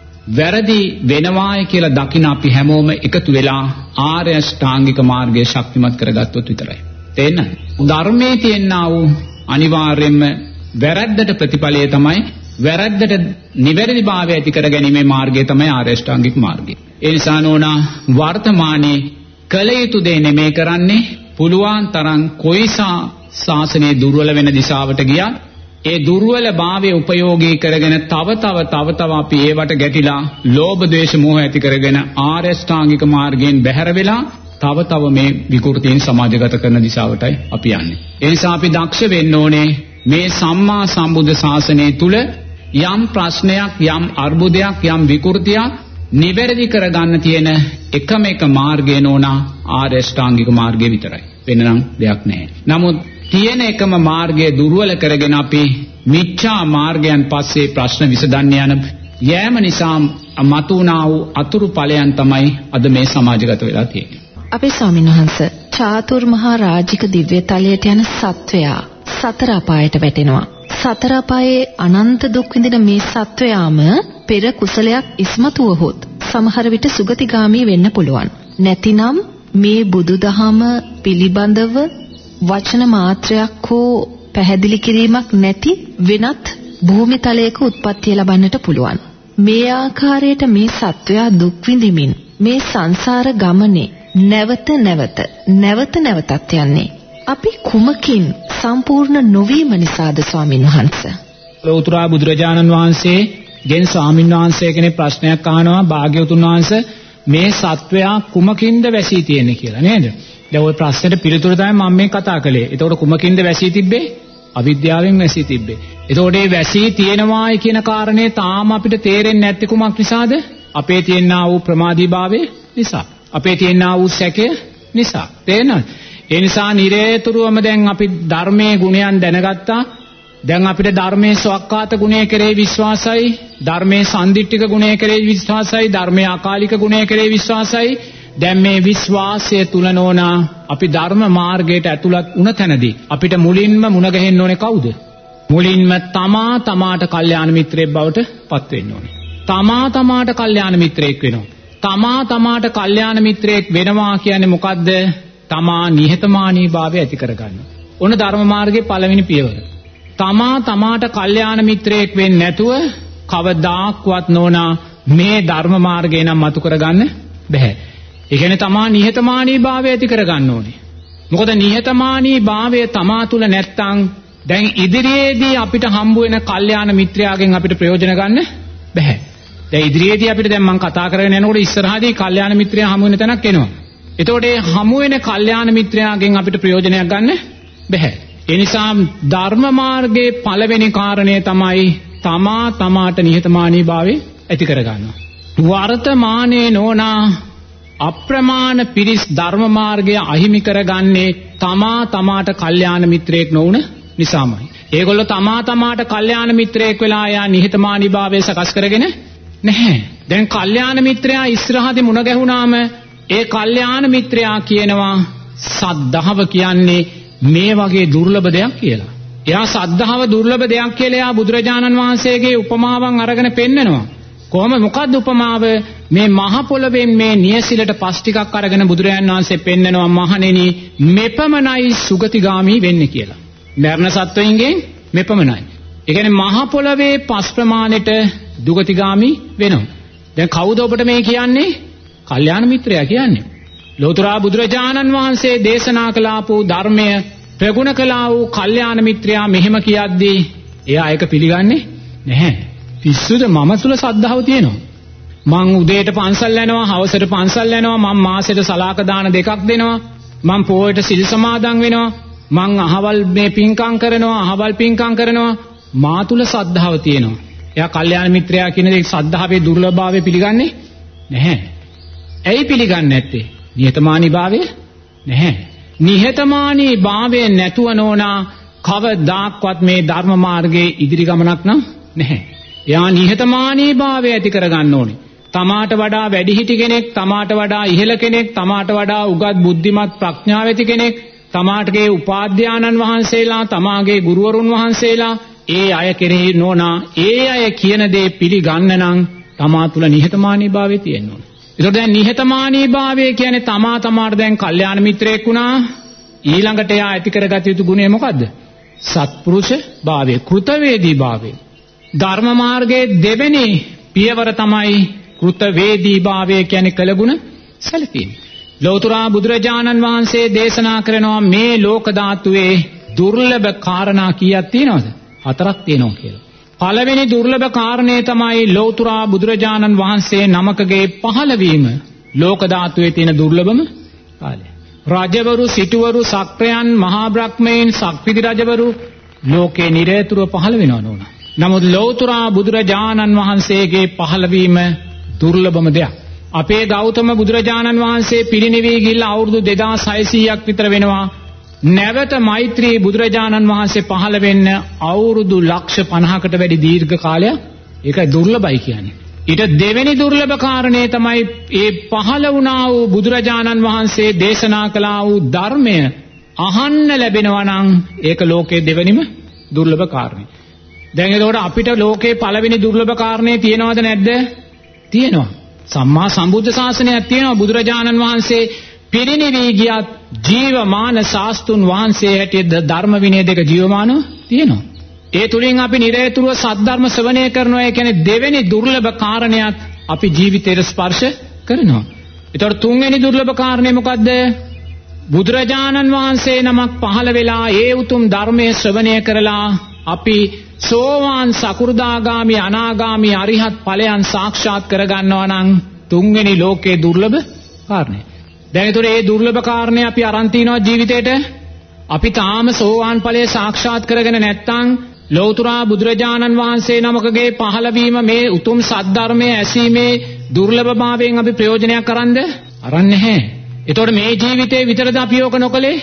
වැරදි වෙනවායි කියලා දකින අපි හැමෝම එකතු වෙලා ආර්ය අෂ්ටාංගික මාර්ගය ශක්තිමත් කරගත්තොත් විතරයි. තේන්න? ධර්මයේ තියෙනා වූ අනිවාර්යයෙන්ම වැරද්දට ප්‍රතිඵලය තමයි වැරද්දට නිවැරදි භාවය ඇති කර ගැනීමේ මාර්ගය තමයි ආර්ය අෂ්ටාංගික මාර්ගය. ඒ නිසා නෝනා වර්තමානයේ කල යුතු දේ නෙමේ කරන්නේ පුළුවන් තරම් කොයිසා ශාසනයේ දුර්වල වෙන දිශාවට ගියා ඒ දුර්වල භාවය උපයෝගී කරගෙන තව අපි ඒවට ගැටිලා ලෝභ ද්වේෂ මෝහ ඇති කරගෙන ආර්ය අෂ්ටාංගික මාර්ගයෙන් බැහැර වෙලා තව මේ විකෘතීන් සමාජගත කරන දිශාවටයි අපි යන්නේ. ඒ නිසා අපි දක්ෂ වෙන්න ඕනේ මේ සම්මා සම්බුද්ධ ශාසනය තුල යම් ප්‍රශ්නයක් යම් අර්බුදයක් යම් විකෘතියක් නිවැරදි කරගන්න තියෙන එකම එක මාර්ගය නෝනා ආර්ය අෂ්ටාංගික මාර්ගය විතරයි. වෙනනම් දෙයක් නැහැ. නමුත් තියෙන එකම මාර්ගය දුර්වල කරගෙන අපි මිච්ඡා මාර්ගයන් පස්සේ ප්‍රශ්න විසඳන්න යන යෑම නිසා මතුණා වූ අතුරු ඵලයන් තමයි අද මේ සමාජගත වෙලා තියෙන්නේ. අපේ ස්වාමීන් වහන්සේ චාතුර් මහා රාජික දිව්‍ය තලයට යන සත්වයා සතර අපායට වැටෙනවා. සතර අපායේ අනන්ත දුක් විඳින මේ සත්වයාම පෙර කුසලයක් ඉස්මතු වහොත් සමහර විට සුගතිගාමී වෙන්න පුළුවන්. නැතිනම් මේ බුදුදහම පිළිබඳව වචන මාත්‍රයක් හෝ පැහැදිලි කිරීමක් නැති වෙනත් භූමිතලයක උත්පත්ති ලැබන්නට පුළුවන්. මේ ආකාරයට මේ සත්වයා දුක් විඳිමින් මේ සංසාර ගමනේ නැවතත් යන්නේ. අපි කුමකින් සම්පූර්ණ නොවීම නිසාද ස්වාමින් වහන්සේ? ලෝතර බුදුරජාණන් වහන්සේ ගෙන් ස්වාමින් වහන්සේ කෙනෙක් ප්‍රශ්නයක් අහනවා භාග්‍යවතුන් වහන්සේ මේ සත්වයා කුමකින්ද වැසී තියෙන්නේ කියලා නේද? දැන් ওই ප්‍රශ්නෙට පිළිතුර තමයි මම මේ කතා කළේ. එතකොට කුමකින්ද වැසී තිබ්බේ? අවිද්‍යාවෙන් වැසී තිබ්බේ. එතකොට මේ වැසී තියෙනවායි කියන කාරණේ තාම අපිට තේරෙන්නේ නැති කුමක් නිසාද? අපේ තියෙනා වූ ප්‍රමාදීභාවය නිසා. අපේ තියෙනා වූ සැකය නිසා. තේරෙනවද? ඒ නිසා නිරේතුරුවම දැන් අපි ධර්මයේ ගුණයන් දැනගත්තා. දැන් අපිට ධර්මයේ සවක්කාත ගුණය කෙරෙහි විශ්වාසයි, ධර්මයේ සම්දිට්ඨික ගුණය කෙරෙහි විශ්වාසයි, ධර්මයේ අකාලික ගුණය කෙරෙහි විශ්වාසයි. දැන් මේ විශ්වාසය තුල නෝනා අපි ධර්ම මාර්ගයට ඇතුළත් වුණ තැනදී අපිට මුලින්ම මුණ ගැහෙන්න ඕනේ කවුද? මුලින්ම තමාට කල්යාණ මිත්‍රයෙක් බවට පත් වෙන්න ඕනේ. තමාට කල්යාණ මිත්‍රයෙක් වෙනවා. තමාට කල්යාණ මිත්‍රයෙක් වෙනවා කියන්නේ මොකද්ද? තමා නිහතමානී භාවය ඇති කරගන්න. ඔන්න ධර්ම මාර්ගයේ පළවෙනි පියවර. තමාට කල්යාණ මිත්‍රයෙක් වෙන්නේ නැතුව කවදාක්වත් නෝනා මේ ධර්ම මාර්ගය නම් මතු කරගන්න බෑ. ඒ කියන්නේ තමා නිහතමානී භාවය ඇති කරගන්න ඕනේ. මොකද නිහතමානී භාවය තමා තුල නැත්තම් දැන් ඉදිරියේදී අපිට හම්බ වෙන කල්යාණ මිත්‍රයාගෙන් අපිට ප්‍රයෝජන ගන්න බෑ. දැන් ඉදිරියේදී අපිට දැන් මම කතා කරගෙන යනකොට ඉස්සරහදී කල්යාණ මිත්‍රයා හමු වෙන තැනක් එනවා. එතකොට මේ හමු වෙන කල්යාණ මිත්‍රයාගෙන් අපිට ප්‍රයෝජනයක් ගන්න බෑ. ඒ නිසා ධර්ම මාර්ගයේ පළවෙනි කාරණය තමයි තමාට නිහතමානී භාවය ඇති කරගන්නවා. වර්තමානයේ නෝනා අප්‍රමාණ පිරිස් ධර්ම මාර්ගය අහිමි කරගන්නේ තමාට කල්යාණ මිත්‍රයෙක් නොවුන නිසාමයි. ඒගොල්ලෝ තමාට කල්යාණ මිත්‍රයෙක් වෙලා යා නිහතමානී භාවය සකස් කරගෙන නැහැ. දැන් කල්යාණ මිත්‍රයා ඉස්සරහදී මුණ ගැහුණාම ඒ කල්යාණ මිත්‍රයා කියනවා සද්ධාව කියන්නේ මේ වගේ දුර්ලභ දෙයක් කියලා. එයා සද්ධාව දුර්ලභ දෙයක් කියලා එයා බුදුරජාණන් වහන්සේගේ උපමාවන් අරගෙන පෙන්නනවා. මොකද්ද උපමාව? මේ මහ පොළවෙන් මේ නියසිලට පස් ටිකක් අරගෙන බුදුරජාණන් වහන්සේ පෙන්නනවා මහණෙනි මෙපමණයි සුගතිගාමි වෙන්නේ කියලා. මරණ සත්වයින්ගෙන් මෙපමණයි. ඒ කියන්නේ මහ පොළවේ පස් ප්‍රමාණයට දුගතිගාමි වෙනවා. දැන් කවුද ඔබට මේ කියන්නේ? කල්යාණ මිත්‍රයා කියන්නේ. ලෝතර බුදුරජාණන් වහන්සේ දේශනා කළාපු ධර්මය ප්‍රගුණ කළා වූ කල්යාණ මිත්‍රයා මෙහෙම කියද්දී එයා ඒක පිළිගන්නේ නැහැ. පිස්සුද? මම තුල සද්ධාව තියෙනවා. මං උදේට පන්සල් යනවා, හවසට පන්සල් යනවා, මං මාසෙට සලාක දාන 2ක් දෙනවා, මං පොයට සිල් සමාදන් වෙනවා, මං අහවල් මේ පින්කම් කරනවා, අහවල් පින්කම් කරනවා. මා තුල සද්ධාව තියෙනවා. එයා කල්යාණ මිත්‍රයා කියන දේ සද්ධාවේ දුර්ලභභාවය පිළිගන්නේ නැහැ. ඇයි පිළිගන්නේ නැත්තේ? නිහතමානී භාවය නැහැ. නිහතමානී භාවය නැතුව නෝනා කවදාක්වත් මේ ධර්ම මාර්ගයේ ඉදිරි ගමනක් නම් නැහැ. එයා නිහතමානී භාවය ඇති කරගන්න ඕනේ. තමාට වඩා වැඩිහිටි කෙනෙක්, තමාට වඩා ඉහළ කෙනෙක්, තමාට වඩා උගත් බුද්ධිමත් ප්‍රඥාව ඇති කෙනෙක්, තමාටගේ උපාධ්‍යානන් වහන්සේලා, තමාගේ ගුරුවරුන් වහන්සේලා, ඒ අය කෙරෙහි නෝනා ඒ අය කියන දේ පිළිගන්න නම් තමා තුල නිහතමානී භාවය තියෙන්න ඕනේ. ඒතකොට දැන් නිහතමානී භාවය කියන්නේ තමාට දැන් කල්යාණ මිත්‍රයෙක් වුණා. ඊළඟට එයා ඇති කරගත යුතු ගුණය මොකද්ද? සත්පුරුෂ භාවය, කෘතවේදී භාවය. ධර්ම මාර්ගයේ දෙවෙනි පියවර තමයි කෘතවේදී භාවය කියන්නේ කළගුණ සැලකීම. ලෞතර බුදුරජාණන් වහන්සේ දේශනා කරනවා මේ ලෝක ධාතුවේ දුර්ලභ කාරණා කීයක් තියෙනවද? 4ක් තියෙනවා කියලා. පළවෙනි දුර්ලභ කාරණේ තමයි ලෞතර බුදුරජාණන් වහන්සේ නමකගේ පහළවීම. ලෝක ධාතුවේ තියෙන දුර්ලභම කාලය. රජවරු, සිටුවරු, සක්‍රයන්, මහා බ්‍රහ්මයන්, සක්විති රජවරු ලෝකේ නිරේතුරුව පහළ වෙනවා නෝන. නමුත් ලෞතර බුදුරජාණන් වහන්සේගේ පහළවීම දුර්ලභම දෙයක්. අපේ ගෞතම බුදුරජාණන් වහන්සේ පිරිනිවී ගිහිල්ලා අවුරුදු 2600ක් විතර වෙනවා. නැවත මෛත්‍රී බුදුරජාණන් වහන්සේ පහළ වෙන්න අවුරුදු ලක්ෂ 50කට වැඩි දීර්ඝ කාලයක්. ඒකයි දුර්ලභයි කියන්නේ. ඊට දෙවෙනි දුර්ලභ කාරණේ තමයි මේ පහළ වුණා වූ බුදුරජාණන් වහන්සේ දේශනා කළා වූ ධර්මය අහන්න ලැබෙනවා නම් ඒක ලෝකයේ දෙවෙනිම දුර්ලභ කාරණේ. දැන් ඒකට අපිට ලෝකේ පළවෙනි දුර්ලභ කාරණේ තියෙනවද නැද්ද? තියෙනවා. සම්මා සම්බුද්ධ ශාසනයක් තියෙනවා. බුදුරජාණන් වහන්සේ පිරිනිවී ගියත් ජීවමාන ශාස්ත්‍රුන් වහන්සේ හැටියට ධර්ම විනය දෙක ජීවමානව තියෙනවා. ඒ තුලින් අපි නිරේතුරුව සද්ධර්ම ශ්‍රවණය කරනවා. ඒ කියන්නේ දෙවෙනි දුර්ලභ කාරණයක් අපි ජීවිතයට ස්පර්ශ කරනවා. ඒතකොට තුන්වෙනි දුර්ලභ කාරණේ මොකද්ද? බුදුරජාණන් වහන්සේ නමක් පහළ වෙලා ඒ උතුම් ධර්මයේ ශ්‍රවණය කරලා අපි සෝවාන් සකු르දාගාමි අනාගාමි අරිහත් ඵලයන් සාක්ෂාත් කරගන්නවා නම් තුන්වෙනි ලෝකයේ දුර්ලභ කාරණේ. දැන් ඒතකොට මේ දුර්ලභ කාරණේ අපි අරන් තිනවා ජීවිතේට. අපි තාම සෝවාන් ඵලයේ සාක්ෂාත් කරගෙන නැත්නම් ලෞතර බුදුරජාණන් වහන්සේ නමකගේ පහළවීම මේ උතුම් සද්ධර්මයේ ඇසීමේ දුර්ලභභාවයෙන් අපි ප්‍රයෝජනයක් අරන්ද? අරන් නැහැ. ඒතකොට මේ ජීවිතේ විතරද අපි ඕක නොකලේ?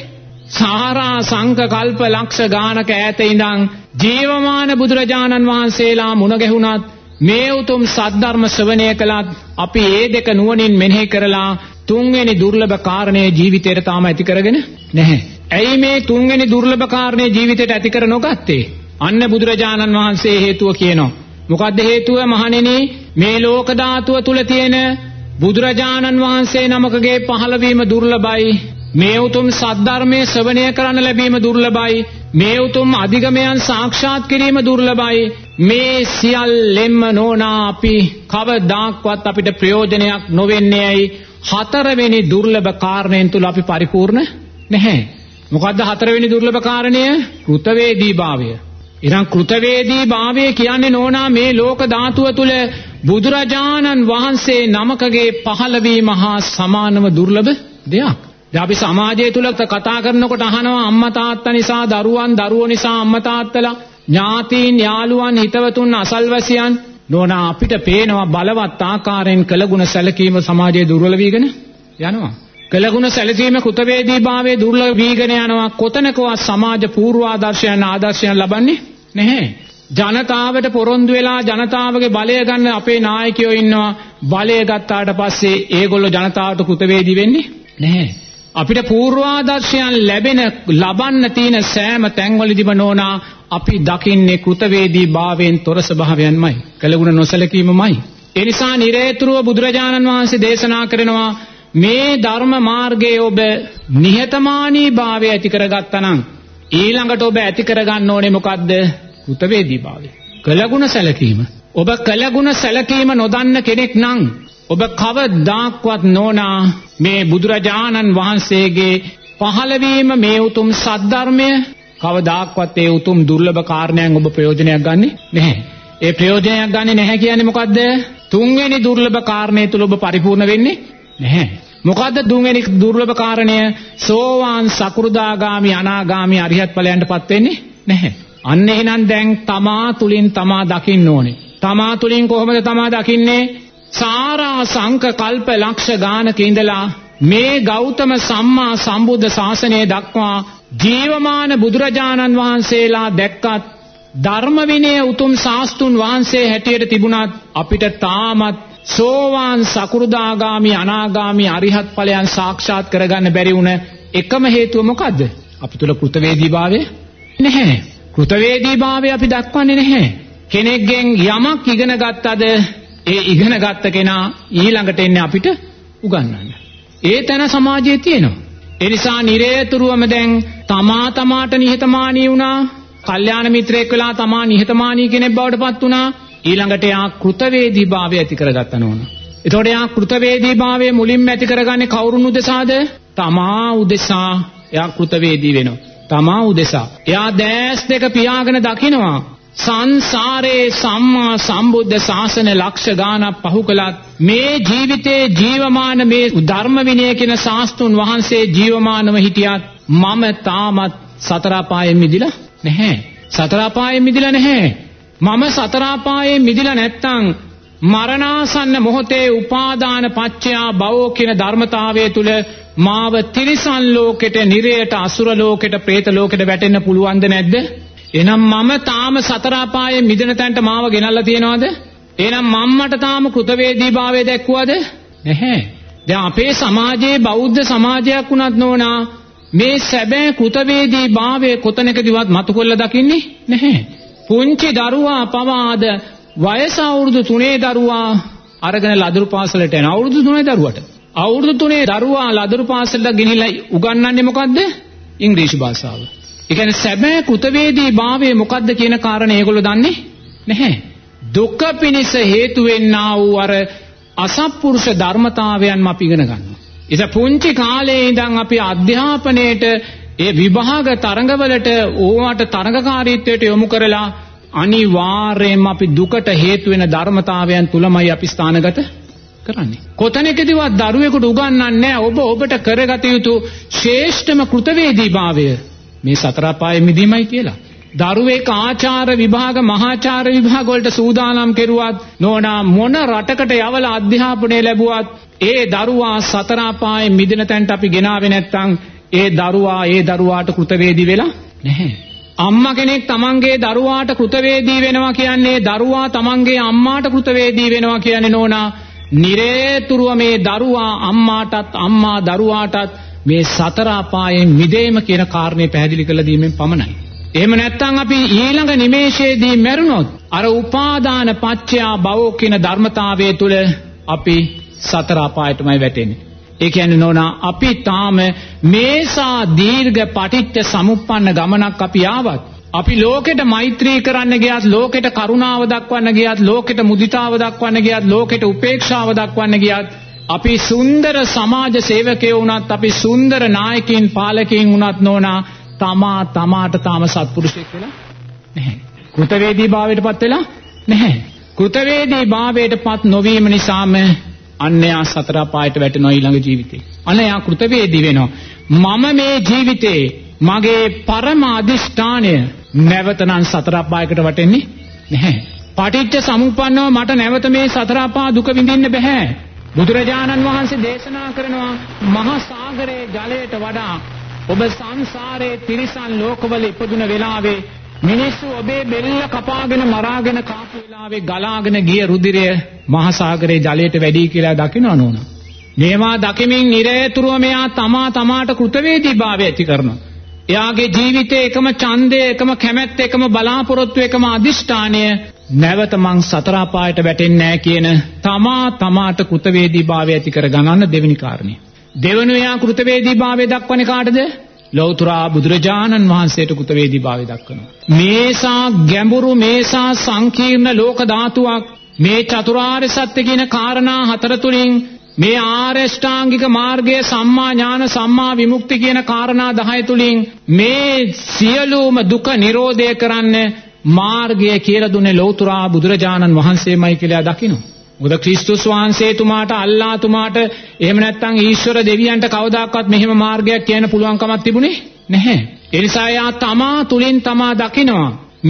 සාරා සංක කල්ප ලක්ෂ ගානක ඈත ඉඳන් ජීවමාන බුදුරජාණන් වහන්සේලා මුණ ගැහුණත් මේ උතුම් සද්ධර්ම ශ්‍රවණය කළත් අපි මේ දෙක නුවණින් මෙනෙහි කරලා තුන්වෙනි දුර්ලභ කාරණේ ජීවිතයට තාම ඇති කරගෙන නැහැ. ඇයි මේ තුන්වෙනි දුර්ලභ කාරණේ ජීවිතයට ඇති කර නොගත්තේ? අන්න බුදුරජාණන් වහන්සේ හේතුව කියනවා. මොකද්ද හේතුව? මහණෙනි, මේ ලෝක ධාතුව තුල තියෙන බුදුරජාණන් වහන්සේ නමකගේ පහළවීම දුර්ලභයි. මේ උතුම් සද්ධර්මයේ ශ්‍රවණය කරන්න ලැබීම දුර්ලභයි. මේ උතුම් අධිගමයන් සාක්ෂාත් කිරීම දුර්ලභයි. මේ සියල්ලෙන්ම නෝනා අපි කවදාක්වත් අපිට ප්‍රයෝජනයක් නොවෙන්නේ ඇයි? හතරවෙනි දුර්ලභ කාරණයෙන් තුල අපි පරිපූර්ණ නැහැ. මොකද්ද හතරවෙනි දුර්ලභ කාරණය? කෘතවේදීභාවය. ඉතින් කෘතවේදීභාවය කියන්නේ නෝනා මේ ලෝක ධාතුව තුල බුදුරජාණන් වහන්සේ නමකගේ පහළවීම හා සමානව දුර්ලභ දෙයක්. දැන් අපි සමාජය තුල කතා කරනකොට අහනවා අම්මා තාත්තා නිසා දරුවන්, දරුවෝ නිසා අම්මා තාත්තලා, ඥාතීන්, යාළුවන්, හිතවතුන්, අසල්වැසියන්. නෝනා අපිට පේනවා බලවත් ආකාරයෙන් කළගුණ සැලකීම සමාජයේ දුර්වල වීගෙන යනවා. කළගුණ සැලකීම කෘතවේදීභාවයේ දුර්වල වීගෙන යනවා. කොතනකවත් සමාජ පූර්වාදර්ශයන් ආදර්ශයන් ලබන්නේ නැහැ. ජනතාවට පොරොන්දු වෙලා ජනතාවගේ බලය ගන්න අපේ නායකයෝ ඉන්නවා. බලය ගත්තාට පස්සේ ඒගොල්ලෝ ජනතාවට කෘතවේදී වෙන්නේ නැහැ. අපිට පූර්වාදර්ශයන් ලබන්න තියෙන සෑම තැන්වලදීම නෝනා අපි දකින්නේ කෘතවේදීභාවයෙන් තොර ස්වභාවයන්මයි. කළගුණ නොසලකීමමයි. ඒ නිසා නිරේතුරුව බුදුරජාණන් වහන්සේ දේශනා කරනවා මේ ධර්ම මාර්ගයේ ඔබ නිහතමානීභාවය ඇති කරගත්තා නම් ඊළඟට ඔබ ඇති කරගන්න ඕනේ මොකද්ද? කෘතවේදීභාවය. කළගුණ සැලකීම. ඔබ කළගුණ සැලකීම නොදන්න කෙනෙක් නම් ඔබ කවදාක්වත් නෝනා මේ බුදුරජාණන් වහන්සේගේ පහළවීම මේ උතුම් සද්ධර්මය කවදාක්වත් ඒ උතුම් දුර්ලභ කාරණයන් ඔබ ප්‍රයෝජනයක් ගන්නෙ නැහැ. ඒ ප්‍රයෝජනයක් ගන්නෙ නැහැ කියන්නේ මොකද්ද? තුන්වෙනි දුර්ලභ කාරණේ තුල ඔබ පරිපූර්ණ වෙන්නේ නැහැ. මොකද්ද තුන්වෙනි දුර්ලභ කාරණය? සෝවාන්, සකෘදාගාමි, අනාගාමි, අරිහත් ඵලයන්ටපත් වෙන්නේ නැහැ. අන්න එහෙනම් දැන් තමා තුලින් තමා දකින්න ඕනේ. තමා තුලින් කොහොමද තමා දකින්නේ? සාරා සංක කල්ප ලක්ෂ ගානක ඉඳලා මේ ගෞතම සම්මා සම්බුද්ධ ශාසනය දක්වා ජීවමාන බුදුරජාණන් වහන්සේලා දැක්කත් ධර්ම විනය උතුම් ශාස්ත්‍රුන් වහන්සේ හැටියට තිබුණත් අපිට තාමත් සෝවාන්, සකෘදාගාමි, අනාගාමි, අරිහත් ඵලයන් සාක්ෂාත් කරගන්න බැරි වුණ එකම හේතුව මොකද්ද? අපි තුල කෘතවේදීභාවය නැහැ. කෘතවේදීභාවය අපි දක්වන්නේ නැහැ. කෙනෙක්ගෙන් යමක් ඉගෙන ගත්තද ඒ ඉගෙන ගත්ත කෙනා ඊළඟට එන්නේ අපිට උගන්වන්න. ඒ තැන සමාජයේ තියෙනවා. ඒ නිසා නිරේතුරුවම දැන් තමාට නිහතමානී වුණා. කල්යාණ මිත්‍රයෙක් වෙලා තමා නිහතමානී කෙනෙක් බවට පත් වුණා. ඊළඟට යා කෘතවේදීභාවය ඇති කරගත්තා නෝන. එතකොට යා කෘතවේදීභාවය මුලින්ම ඇති කරගන්නේ කවුරුන් උදෙසාද? තමා උදෙසා යා කෘතවේදී වෙනවා. තමා උදෙසා. එයා දැස් දෙක පියාගෙන දකිනවා. සංසාරේ සම්මා සම්බුද්ධ ශාසන ලක්ෂ ගානක් පහු කළත් මේ ජීවිතේ ජීවමාන මේ ධර්ම විනය කියන ශාස්ත්‍රුන් වහන්සේ ජීවමානව හිටියත් මම තාමත් සතර අපායෙන් මිදිලා නැහැ. සතර අපායෙන් මිදිලා නැහැ. මම සතර අපායෙන් මිදිලා නැත්තම් මරණාසන්න මොහොතේ උපාදාන පච්චයා භවෝ කියන ධර්මතාවය තුල මාව තිරිසන් ලෝකෙට, නිරයට, අසුර ලෝකෙට, പ്രേත ලෝකෙට වැටෙන්න පුළුවන්ද නැද්ද? එහෙනම් මම තාම සතර අපායෙන් මිදෙන තැනට මාව ගෙනල්ලා තියනවාද? එහෙනම් මම්මට තාම කෘතවේදීභාවය දැක්වුවද? නැහැ. දැන් අපේ සමාජයේ බෞද්ධ සමාජයක් වුණත් නෝනා මේ සැබෑ කෘතවේදීභාවය කොතනකදීවත් මතු කොල්ල දකින්නේ නැහැ. පුංචි දරුවා පවාද වයස අවුරුදු 3 දරුවා අරගෙන ලදරු පාසලට යන අවුරුදු 3 දරුවට. අවුරුදු 3 දරුවා ලදරු පාසලට ගෙනිලා උගන්වන්නේ මොකද්ද? ඉංග්‍රීසි භාෂාව. ඒ කියන්නේ සැබෑ කෘතවේදීභාවය මොකද්ද කියන කාරණේ ඒගොල්ලෝ දන්නේ නැහැ. දුක පිණිස හේතු වෙන්නා වූ අර අසත්පුරුෂ ධර්මතාවයන්ම අපි ඉගෙන ගන්නවා. ඒක පුංචි කාලේ ඉඳන් අපි අධ්‍යාපනයේට ඒ විභාග තරඟවලට ඕවට තරඟකාරීත්වයට යොමු කරලා අනිවාර්යයෙන්ම අපි දුකට හේතු වෙන ධර්මතාවයන් තුලමයි අපි ස්ථානගත කරන්නේ. කොතැනකදීවත් දරුවෙකුට උගන්වන්නේ නැහැ ඔබ ඔබට කරගත යුතු ශ්‍රේෂ්ඨම කෘතවේදීභාවය මේ සතර අපායේ මිදීමයි කියලා. දරුවෙක් ආචාර විභාග, මහාචාර විභාග වලට සූදානම් කෙරුවත් නෝනා මොන රටකට යවලා අධ්‍යාපනය ලැබුවත් ඒ දරුවා සතර අපායේ මිදෙන තැනට අපි ගෙනාවේ නැත්නම් ඒ දරුවාට කෘතවේදී වෙලා නැහැ. අම්මා කෙනෙක් තමන්ගේ දරුවාට කෘතවේදී වෙනවා කියන්නේ දරුවා තමන්ගේ අම්මාට කෘතවේදී වෙනවා කියන්නේ නෝනා නිරේතුරුව මේ දරුවා අම්මාටත් අම්මා දරුවාටත් මේ සතර අපායෙන් මිදීම කියන කාරණේ පැහැදිලි කරලා දීමෙන් පමණයි. එහෙම නැත්නම් අපි ඊළඟ නිමේෂයේදී මැරුණොත් අර උපාදාන පච්චයා භවෝ කියන ධර්මතාවයේ තුල අපි සතර අපායටමයි වැටෙන්නේ. ඒ කියන්නේ නෝනා අපි තාම මේසා දීර්ඝ පටිච්ච සමුප්පන්න ගමනක් අපි ආවත් අපි ලෝකෙට මෛත්‍රී කරන්න ගියත් ලෝකෙට කරුණාව දක්වන්න ගියත් ලෝකෙට මුදිතාව දක්වන්න ගියත් ලෝකෙට උපේක්ෂාව දක්වන්න ගියත් අපි සුන්දර සමාජ සේවකයෝ වුණත් අපි සුන්දර නායකයින් පාලකයින් වුණත් නෝනා තමාට තාම සත්පුරුෂයෙක් වෙලා නැහැ. කෘතවේදී භාවයටපත් වෙලා නැහැ. කෘතවේදී භාවයටපත් නොවීම නිසාම අන්‍යයා සතර අපායට වැටෙනවා ඊළඟ ජීවිතේ. අනයා කෘතවේදී වෙනවා. මම මේ ජීවිතේ මගේ පරම අධිෂ්ඨානය නැවතනම් සතර අපායකට වැටෙන්නේ නැහැ. පටිච්ච සමුප්පන්නව මට නැවත මේ සතර අපා දුක විඳින්න බෑ. බුදුරජාණන් වහන්සේ දේශනා කරනවා මහා සාගරයේ ජලයට වඩා ඔබ සංසාරයේ තිරිසන් ලෝකවල ඉපදුන වෙලාවේ මිනිස්සු ඔබේ බෙල්ල කපාගෙන මරාගෙන කාපු වෙලාවේ ගලාගෙන ගිය රුධිරය මහා සාගරයේ ජලයට වැඩි කියලා දකිනවා නෝන. මේවා දකිමින් නිරේතුරුව මෙයා තමාට කෘතවේදීභාවය ඇති කරනවා. එයාගේ ජීවිතයේ එකම ඡන්දය, එකම කැමැත්ත, එකම බලාපොරොත්තු, එකම අදිෂ්ඨානය නැවත මං සතර අපායට වැටෙන්නේ නැහැ කියන තමාට කෘතවේදීභාවය ඇති කර ගන්න දෙවෙනි කාරණේ. දෙවෙනි එයා කෘතවේදීභාවය දක්වන්නේ කාටද? ලෞතර බුදුරජාණන් වහන්සේට කෘතවේදීභාවය දක්වනවා. මේසා ගැඹුරු මේසා සංකීර්ණ ලෝක ධාතුවක් මේ චතුරාර්ය සත්‍ය කියන කාරණා හතර තුලින් මේ ආරෂ්ඨාංගික මාර්ගයේ සම්මා ඥාන සම්මා විමුක්ති කියන කාරණා 10 තුලින් මේ සියලුම දුක නිරෝධය කරන්න මාර්ගය කියලා දුන්නේ ලෞතර බුදුරජාණන් වහන්සේමයි කියලා දකිනවා. මොකද ක්‍රිස්තුස් වහන්සේතුමාට අල්ලාහ්තුමාට එහෙම නැත්නම් ඊශ්වර දෙවියන්ට කවදාකවත් මෙහෙම මාර්ගයක් කියන්න පුළුවන් කමක් තිබුණේ නැහැ. ඒ නිසා යා තමා තුලින් තමා දකිනවා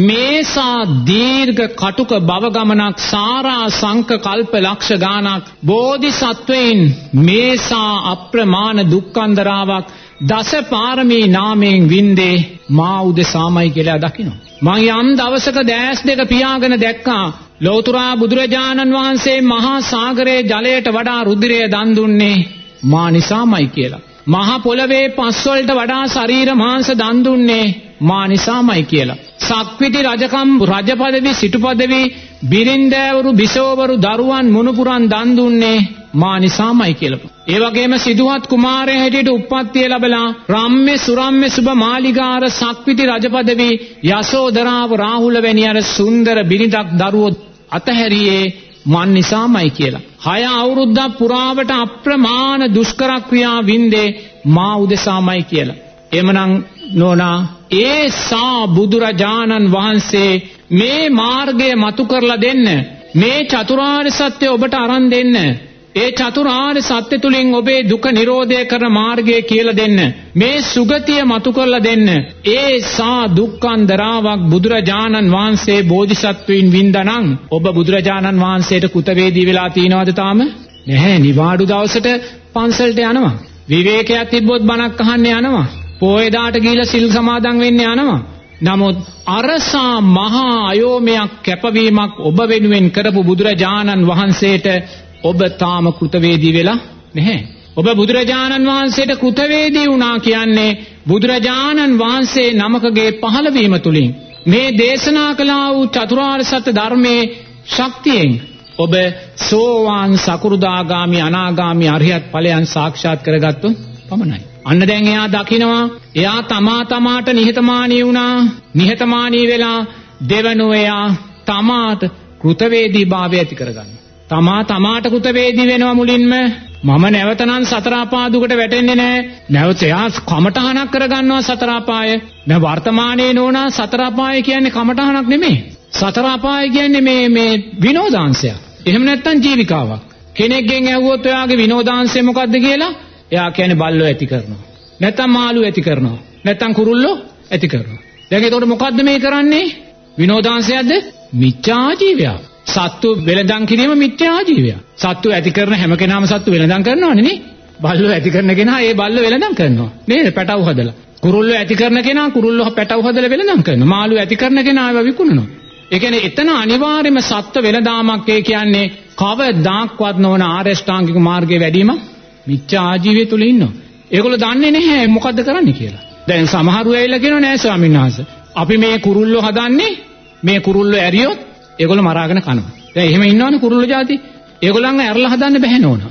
මේසා දීර්ඝ කටුක භව ගමනක් සාරා සංක කල්ප ලක්ෂ ගානක් බෝධිසත්වයින් මේසා අප්‍රමාණ දුක්ඛන්දරාවක් දස පාරමී නාමයෙන් වින්දේ මා උදෙසාමයි කියලා දකිනවා. මං යම් දවසක දැස් දෙක පියාගෙන දැක්කා ලෞතර බුදුරජාණන් වහන්සේ මහා සාගරයේ ජලයට වඩා රුධිරය දන් දුන්නේ මා නිසාමයි කියලා. මහා පොළවේ පස් වලට වඩා ශරීර මාංශ දන් දුන්නේ මා නිසාමයි කියලා. සක්විති රජකම් රජ පදවි සිටු පදවි බිරින්දෑවරු බිසෝවරු දරුවන් මුණුපුරන් දන් දුන්නේ මා නිසාමයි කියලා. ඒ වගේම සිදුවත් කුමාරයා හැටියට උප්පත්තිය ලැබලා රම්ම්‍ය සුරම්ම්‍ය සුබ මාලිගාර සක්විති රජ පදවි යසෝදරාව රාහුල වැනි අර සුන්දර බිරිඳක් දරුවෝ අතහැරියේ මන් නිසාමයි කියලා. 6 අවුරුද්දක් පුරාවට අප්‍රමාණ දුෂ්කර ක්‍රියා වින්දේ මා උදෙසාමයි කියලා. එමනම් නෝනා ඒසා බුදුරජාණන් වහන්සේ මේ මාර්ගය මතු කරලා දෙන්න, මේ චතුරාර්ය සත්‍ය ඔබට අරන් දෙන්න, ඒ චතුරාර්ය සත්‍ය තුලින් ඔබේ දුක නිරෝධය කරන මාර්ගය කියලා දෙන්න, මේ සුගතිය මතු කරලා දෙන්න. ඒසා දුක්ඛන්දරාවක් බුදුරජාණන් වහන්සේ බෝධිසත්වයින් වින්දානම් ඔබ බුදුරජාණන් වහන්සේට කෘතවේදී වෙලා තියනවද තාම? නැහැ. නිවාඩු දවසට පන්සලට යනවා. විවේකයක් තිබ්බොත් බණක් අහන්න යනවා. පොයදාට ගිහිලා සිල් සමාදන් වෙන්න යනවා. නමුත් අරසා මහා අයෝමයක් කැපවීමක් ඔබ වෙනුවෙන් කරපු බුදුරජාණන් වහන්සේට ඔබ තාම කෘතවේදී වෙලා නැහැ. ඔබ බුදුරජාණන් වහන්සේට කෘතවේදී වුණා කියන්නේ බුදුරජාණන් වහන්සේ නමකගේ පහළවීම තුලින් මේ දේශනා කළා වූ චතුරාර්ය සත්‍ය ධර්මයේ ශක්තියෙන් ඔබ සෝවාන් සකුරුදාගාමි අනාගාමි අරියත් ඵලයන් සාක්ෂාත් කරගත්තොත් පමණයි. අන්න දැන් එයා දකිනවා එයා තමාට නිහතමානී වුණා. නිහතමානී වෙලා දෙවනුව එයා තමාට කෘතවේදී භාවය ඇති කරගන්න. තමාට කෘතවේදී වෙනවා මුලින්ම. මම නැවතනම් සතර අපා දුකට වැටෙන්නේ නැහැ. නැවත එයා කමඨහනක් කරගන්නවා සතර අපාය. දැන් වර්තමානයේ නෝනා සතර අපාය කියන්නේ කමඨහනක් නෙමෙයි. සතර අපාය කියන්නේ මේ විනෝදාංශයක්. එහෙම නැත්නම් ජීවිකාවක්. කෙනෙක්ගෙන් ඇහුවොත් ඔයාගේ විනෝදාංශය මොකද්ද කියලා එයා කියන්නේ බල්ලෝ ඇති කරනවා. නැත්නම් මාළු ඇති කරනවා. නැත්නම් කුරුල්ලෝ ඇති කරනවා. දැන් ඒකට මොකද්ද මේ කරන්නේ? විනෝදාංශයක්ද? මිච්ඡා ජීවයක්. සත්තු වෙලඳන් කිරීම මිත්‍යා ජීවයක්. සත්තු ඇති කරන හැම කෙනාම සත්තු වෙලඳන් කරනවනේ නේ. බල්ලෝ ඇති කරන කෙනා ඒ බල්ලෝ වෙලඳන් කරනවා. නේද? පැටව හදලා. කුරුල්ලෝ ඇති කරන කෙනා කුරුල්ලෝ පැටව හදලා වෙලඳන් කරනවා. මාළු ඇති කරන කෙනා ඒවා විකුණනවා. ඒ කියන්නේ එතන අනිවාර්යයෙන්ම සත්ත්ව වෙලඳාමක් ඒ කියන්නේ කවදාක්වත් නොවන ආරෂ්ඨාංගික මාර්ගයේ වැඩිම මිච්ඡා ආජීවය තුල ඉන්නවා. ඒගොල්ලෝ දන්නේ නැහැ මොකද්ද කරන්න කියලා. දැන් සමහරු ඇවිල්ලා කියනවා නෑ ස්වාමීන් වහන්සේ. අපි මේ කුරුල්ලෝ හදන්නේ මේ කුරුල්ලෝ ඇරියොත් ඒගොල්ලෝ මරාගෙන කනවා. දැන් එහෙම ඉන්නවනේ කුරුල්ලෝ జాති. ඒගොල්ලන්ව ඇරලා හදන්න බෑ නෝනා.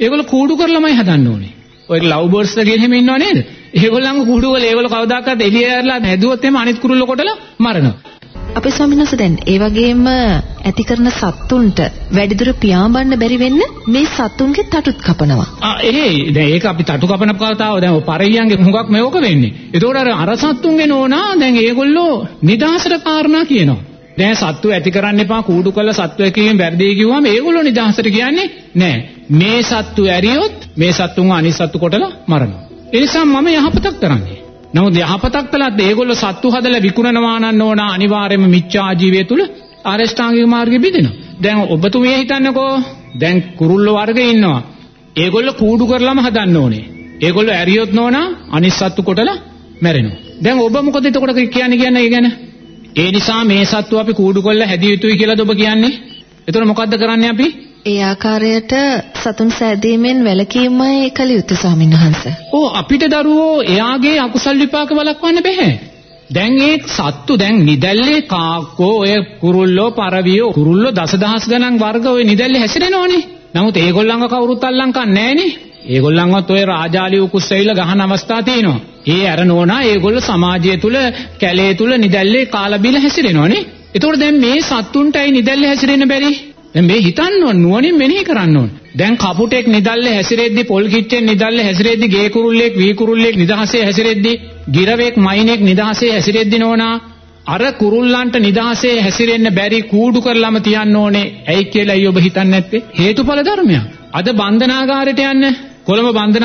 ඒගොල්ලෝ කූඩු කරලාමයි හදන්න ඕනේ. ඔය ලව් බර්ඩ්ස් ලා කියන හැම ඉන්නව නේද? ඒගොල්ලන්ව කූඩු කරලා ඒගොල්ලෝ කවදාකවත් එළිය ඇරලා නැදුවොත් එහම අනිත් කුරුල්ල කොටලා මරනවා. අපේ ස්වාමීන් වහන්සේ දැන් ඒ වගේම ඇති කරන සත්තුන්ට වැඩිදුර පියාඹන්න බැරි වෙන්න මේ සත්තුන්ගේ තටුත් කපනවා. දැන් ඒක අපි තටු කපන කතාව දැන් පරියන්ගේ හුඟක් මේක වෙන්නේ. ඒතකොට අර සත්තුන්ගේ නෝනා දැන් ඒගොල්ලෝ නිදහසට කාරණා කියනවා. දැන් සත්තු ඇති කරන්න එපා කූඩු කරලා සත්තු එකකින් වැරදි කිව්වම ඒගොල්ලෝ නිදහසට කියන්නේ නෑ. මේ සත්තු ඇරියොත් මේ සත්තුන්ව අනිත් සත්තු කොටලා මරනවා. ඒ නිසා මම යහපතක් කරන්නේ. නමුත් යහපතක් කළත් ඒගොල්ලෝ සත්තු හදලා විකුණනවා නම් ඕන අනිවාර්යයෙන්ම මිච්ඡා ජීවිතය තුල ආරෂ්ඨාංගික මාර්ගෙ බෙදෙනවා. දැන් ඔබතුමිය හිතන්නකෝ දැන් කුරුල්ලෝ වර්ගෙ ඉන්නවා. ඒගොල්ලෝ කූඩු කරලාම හදන්න ඕනේ. ඒගොල්ලෝ ඇරියොත් නෝනා අනිත් සත්තු කොටලා මැරෙනවා. දැන් ඔබ මොකද එතකොට කියන්නේ ඒ ගැන? ඒ නිසා මේ සත්තු අපි කූඩු කරලා හැදිය යුතුයි කියලාද ඔබ කියන්නේ? එතකොට මොකද්ද කරන්නේ අපි? ඒ ආකාරයට සතුන් සෑදීමෙන් වැළකීමයි කළ යුත්තේ ස්වාමීන් වහන්සේ. අපිට දරුවෝ එයාගේ අකුසල් විපාක වළක්වන්න බෑ. දැන් ඒ සත්තු දැන් නිදැල්ලේ කාක්කෝ ඔය කුරුල්ලෝ පරවියෝ කුරුල්ලෝ දසදහස් ගණන් වර්ග ඔය නිදැල්ලේ හැසිරෙනවනේ. නමුත් ඒගොල්ලන්ව කවුරුත් අල්ලන් කන්නේ නෑනේ. ඒගොල්ලන්වත් ඔය රාජාලිය උකුස්සෙයිලා ගහන අවස්ථා තියෙනවා. ඒ අර නෝනා ඒගොල්ලෝ සමාජය තුල කැලේ තුල නිදැල්ලේ කාලා බීලා හැසිරෙනවනේ. ඒතකොට දැන් මේ සත්තුන්ටයි නිදැල්ලේ හැසිරෙන්න බැරි. දැන් මේ හිතන්න ඕන නුවණින් මෙනෙහි කරන්න ඕන. දැන් කපුටෙක් නිදල්ලේ හැසිරෙද්දි පොල් කිච්චෙන් නිදල්ලේ හැසිරෙද්දි ගේ කුරුල්ලෙක් වී කුරුල්ලෙක් නිදහසේ හැසිරෙද්දි ගිරවෙක් මයිනෙක් නිදහසේ හැසිරෙද්දි නෝනා අර කුරුල්ලන්ට නිදහසේ හැසිරෙන්න බැරි කූඩු කරලම තියන්න ඕනේ. ඇයි කියලායි ඔබ හිතන්නේ නැත්තේ? හේතුඵල ධර්මයක්. අද බන්ධනාගාරයට යන්න කොළඹ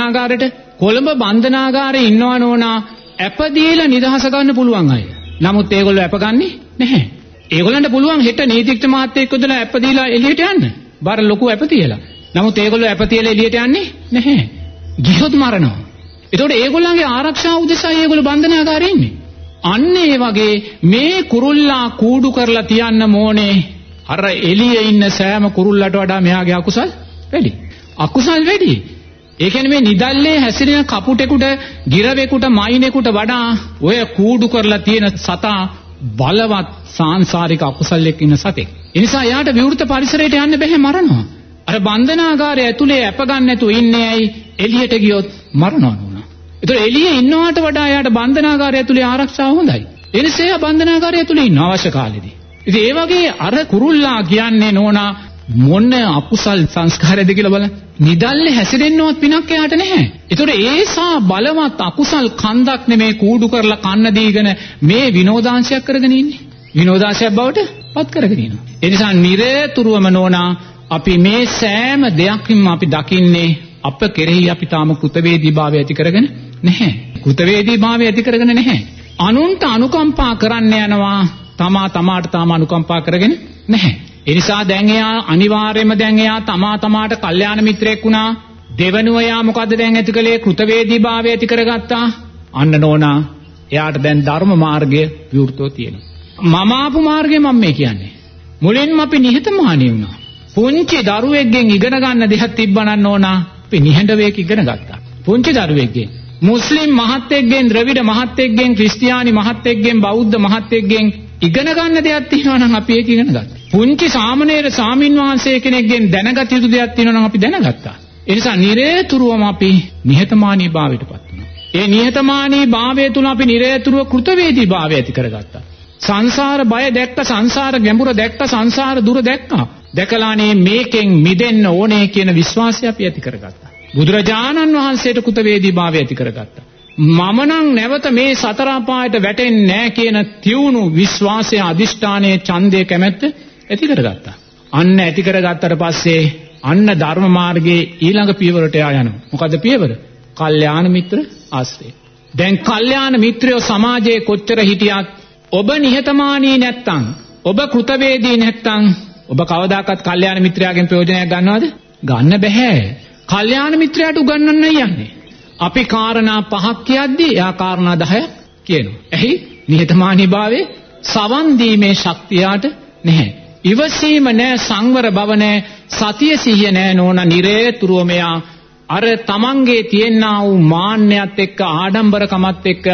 බන්ධනාගාරේ ඉන්නවා නෝනා ඇපදීලා නිදහස ගන්න පුළුවන් අය. නමුත් ඒගොල්ලෝ ඇපගන්නේ නැහැ. ඒගොල්ලන්ට පුළුවන් හෙට නීතිඥ මහත්තයෙක් උදලා ඇප දීලා එළියට යන්න. බාර ලොකු ඇප තියලා. නමුත් ඒගොල්ලෝ ඇප තියලා එළියට යන්නේ නැහැ. ගියොත් මරනවා. ඒතකොට ඒගොල්ලන්ගේ ආරක්ෂාව උදෙසා ඒගොල්ලෝ බන්ධනාගාරේ ඉන්නේ. අන්න ඒ වගේ මේ කුරුල්ලා කූඩු කරලා තියන්න ඕනේ. අර එළියේ ඉන්න සෑම කුරුල්ලට වඩා මෙයාගේ අකුසල් වැඩි. ඒ කියන්නේ මේ නිදල්ලේ හැසිරෙන කපුටෙකුට, ගිරවෙකුට, මයිනෙකුට වඩා ඔය කූඩු කරලා තියෙන සතා බලවත් සාංශාරික අකුසලයක් ඉන්න සතෙක්. ඒ නිසා යාට විවෘත පරිසරයට යන්න බැහැ මරනවා. අර බන්ධනාගාරය ඇතුලේ ඇප ගන්න නැතුව ඉන්නේ ඇයි? එළියට ගියොත් මරනවා නෝනා. ඒතර එළියේ ඉන්නවට වඩා යාට බන්ධනාගාරය ඇතුලේ ආරක්ෂාව හොඳයි. ඒ නිසා යා බන්ධනාගාරය ඇතුලේ ඉන්න අවශ්‍ය කාලෙදී. ඉතින් ඒ වගේ අර කුරුල්ලා කියන්නේ නෝනා මොන අකුසල් සංස්කාරයද කියලා බලන්න. නිදල්ලේ හැසිරෙන්නවත් පිනක් එයාට නැහැ. ඒතර ඒසා බලවත් අකුසල් කන්දක් නෙමේ කූඩු කරලා කන්න දීගෙන මේ විනෝදාංශයක් කරගෙන ඉන්නේ. විනෝදාංශයක් බවට පත් කරගෙන ඉනවා. ඒ නිසා නිරේතුරුවම නෝනා අපි මේ සෑම දෙයක්ම අපි දකින්නේ අප කෙරෙහි අපි තාම කෘතවේදීභාවය ඇති කරගෙන නැහැ. කෘතවේදීභාවය ඇති කරගෙන නැහැ. අනුන්ට අනුකම්පා කරන්න යනවා තමාට තාම අනුකම්පා කරගෙන නැහැ. ඒ නිසා දැන් එයා අනිවාර්යයෙන්ම දැන් එයා තමාට කල්යාණ මිත්‍රයෙක් වුණා. දෙවනුව එයා මොකද්ද දැන් ඇති කළේ? කෘතවේදීභාවය ඇති කරගත්තා. අන්න නෝනා එයාට දැන් ධර්ම මාර්ගය විවෘතව තියෙනවා. මම ආපු මාර්ගය මම මේ කියන්නේ. මුලින්ම අපි නිහතමානී වුණා. පුංචි දරුවෙක්ගෙන් ඉගෙන ගන්න දෙයක් තිබ්බනම් නෝනා අපි නිහඬවෙක් ඉගෙන ගත්තා. පුංචි දරුවෙක්ගෙන් මුස්ලිම් මහත්තයෙක්ගෙන්, ද්‍රවිඩ මහත්තයෙක්ගෙන්, ක්‍රිස්තියානි මහත්තයෙක්ගෙන්, බෞද්ධ මහත්තයෙක්ගෙන් ඉගෙන ගන්න දෙයක් තියෙනවා නම් අපි ඒක ඉගෙන ගත්තා. පුංචි සාමණේර ස්වාමින්වහන්සේ කෙනෙක්ගෙන් දැනගත යුතු දෙයක් තියෙනවා නම් අපි දැනගත්තා. ඒ නිසා නිරේතුරුවම අපි නිහතමානී භාවයටපත් වුණා. ඒ නිහතමානී භාවය තුල අපි නිරේතුරුව කෘතවේදී භාවය ඇති කරගත්තා. සංසාර බය දැක්ක, සංසාර ගැඹුර දැක්ක, සංසාර දුර දැක්කා. දැකලානේ මේකෙන් මිදෙන්න ඕනේ කියන විශ්වාසය අපි ඇති කරගත්තා. බුදුරජාණන් වහන්සේට කෘතවේදී භාවය ඇති කරගත්තා. මම නම් නැවත මේ සතර අපායට වැටෙන්නේ නැහැ කියන තියුණු විශ්වාසය, අදිෂ්ඨානයේ ඡන්දය, කැමැත්ත ඇති කරගත්තා. අන්න ඇති කරගත්තට පස්සේ අන්න ධර්ම මාර්ගයේ ඊළඟ පියවරට යනවා. මොකද පියවර? කල්යාණ මිත්‍ර ආශ්‍රය. දැන් කල්යාණ මිත්‍රයෝ සමාජයේ කොච්චර හිටියත් ඔබ නිහතමානී නැත්තම්, ඔබ කෘතවේදී නැත්තම් ඔබ කවදාකවත් කල්යාණ මිත්‍රයාගෙන් ප්‍රයෝජනයක් ගන්නවද? ගන්න බෑ. කල්යාණ මිත්‍රයාට උගන්වන්නයි යන්නේ. අපි කාරණා 5ක් කියද්දී එයා කාරණා 10ක් කියනවා. එහි නිහතමානී භාවයේ සවන් දීමේ ශක්තියට නැහැ. ඉවසීම නැහැ, සංවර බව නැහැ, සතිය සිහිය නැහැ නෝනා. නිරේතුරුව මෙයා අර තමන්ගේ තියෙනා වූ මාන්නයත් එක්ක, ආඩම්බරකමත් එක්ක,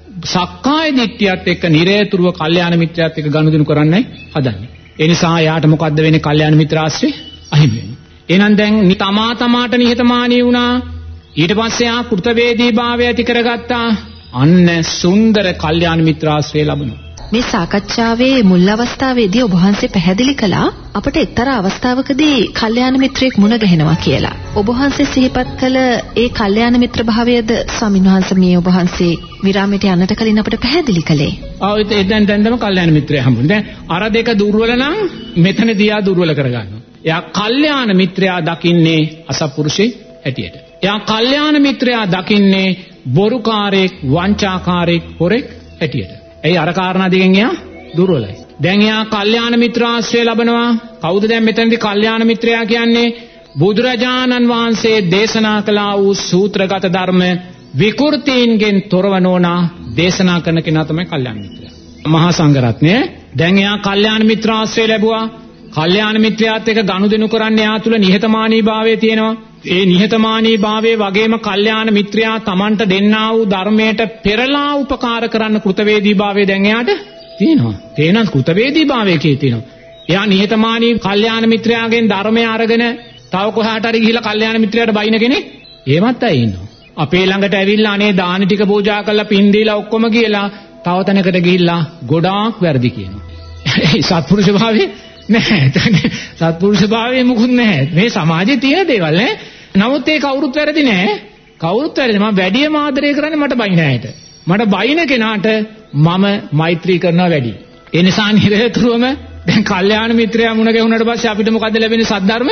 සක්කාය දිට්ඨියත් එක්ක නිරේතුරුව කල්යාණ මිත්‍රයාත් එක්ක ගනුදෙනු කරන්නයි හදන්නේ. ඒ නිසා යාට මොකද්ද වෙන්නේ? කල්යාණ මිත්‍ර ආශ්‍රය අහිමි වෙනවා. එහෙනම් දැන් තමාට නිහතමානී වුණා. ඊට පස්සේ ආ කෘතවේදීභාවය ඇති කරගත්තා. අන්න සුන්දර කල්යාණ මිත්‍රාශ්‍රය ලැබුණා. මේ සාකච්ඡාවේ මුල් අවස්ථාවේදී ඔබ වහන්සේ පැහැදිලි කළා අපට එක්තරා අවස්ථාවකදී කල්යාණ මිත්‍රයෙක් මුණ ගැහෙනවා කියලා. ඔබ වහන්සේ සිහිපත් කළ ඒ කල්යාණ මිත්‍ර භාවයද ස්වාමීන් වහන්සේ මේ ඔබ වහන්සේ විරාමයට යන්නට කලින් අපට පැහැදිලි කළේ. දැන් තමයි කල්යාණ මිත්‍රය හම්බුනේ. දැන් අර දෙක දුර්වල නම් මෙතනදී ආ දුර්වල කරගන්නවා. එයා කල්යාණ මිත්‍රයා දකින්නේ අසත්පුරුෂේ හැටියට. එයා කල්යාණ මිත්‍රයා දකින්නේ බොරුකාරයෙක්, වංචාකාරයෙක්, හොරෙක් හැටියට. ඒ අර කාරණා දෙකෙන් එයා දුර්වලයි. දැන් එයා කල්යාණ මිත්‍රාශ්‍රය ලබනවා. කවුද දැන් මෙතනදී කල්යාණ මිත්‍රයා කියන්නේ? බුදුරජාණන් වහන්සේ දේශනා කළා වූ සූත්‍රගත ධර්ම විකෘතීන්ගෙන් තොරව නොනා දේශනා කරන කෙනා තමයි කල්යාණ මිත්‍රයා. මහා සංඝරත්නය දැන් එයා කල්යාණ මිත්‍රාශ්‍රය ලැබුවා. කල්යාණ මිත්‍රයාත් එක්ක ගනුදෙනු කරන්න එයා තුල නිහතමානීභාවය තියෙනවා. ඒ නිහතමානීභාවයේ වගේම කල්යාණ මිත්‍රයා Tamanට දෙන්නා වූ ධර්මයට පෙරලා උපකාර කරන්න කෘතවේදීභාවය දැන් එයාට තියෙනවා. තේනත් කෘතවේදීභාවයේ තියෙනවා. එයා නිහතමානී කල්යාණ මිත්‍රයාගෙන් ධර්මය අරගෙන තව කොහාට හරි ගිහිලා කල්යාණ මිත්‍රයාට බයින කෙනෙක් එහෙමත් අය ඉන්නවා. අපේ ළඟට ඇවිල්ලා අනේ දාන ටික පූජා කරලා පින් දීලා ඔක්කොම කියලා තව තැනකට ගිහිල්ලා ගොඩාක් වැරදි කියනවා. ඒ සත්පුරුෂ භාවයේ නැහැ. සත්පුරුෂ භාවයේ මුකුත් නැහැ. මේ සමාජයේ තියෙන දේවල් නේ. නමුත් ඒ කවුරුත් වැරදි නෑ. කවුරුත් වැරදි. මම වැඩිම ආදරය කරන්නේ මට බයින ඇයට. මට බයින කෙනාට මම මෛත්‍රී කරනවා වැඩි. ඒ නිසා නිරතුරුවම දැන් කල්යාණ මිත්‍රයා මුණ ගැහුණාට පස්සේ අපිට මොකද ලැබෙන්නේ?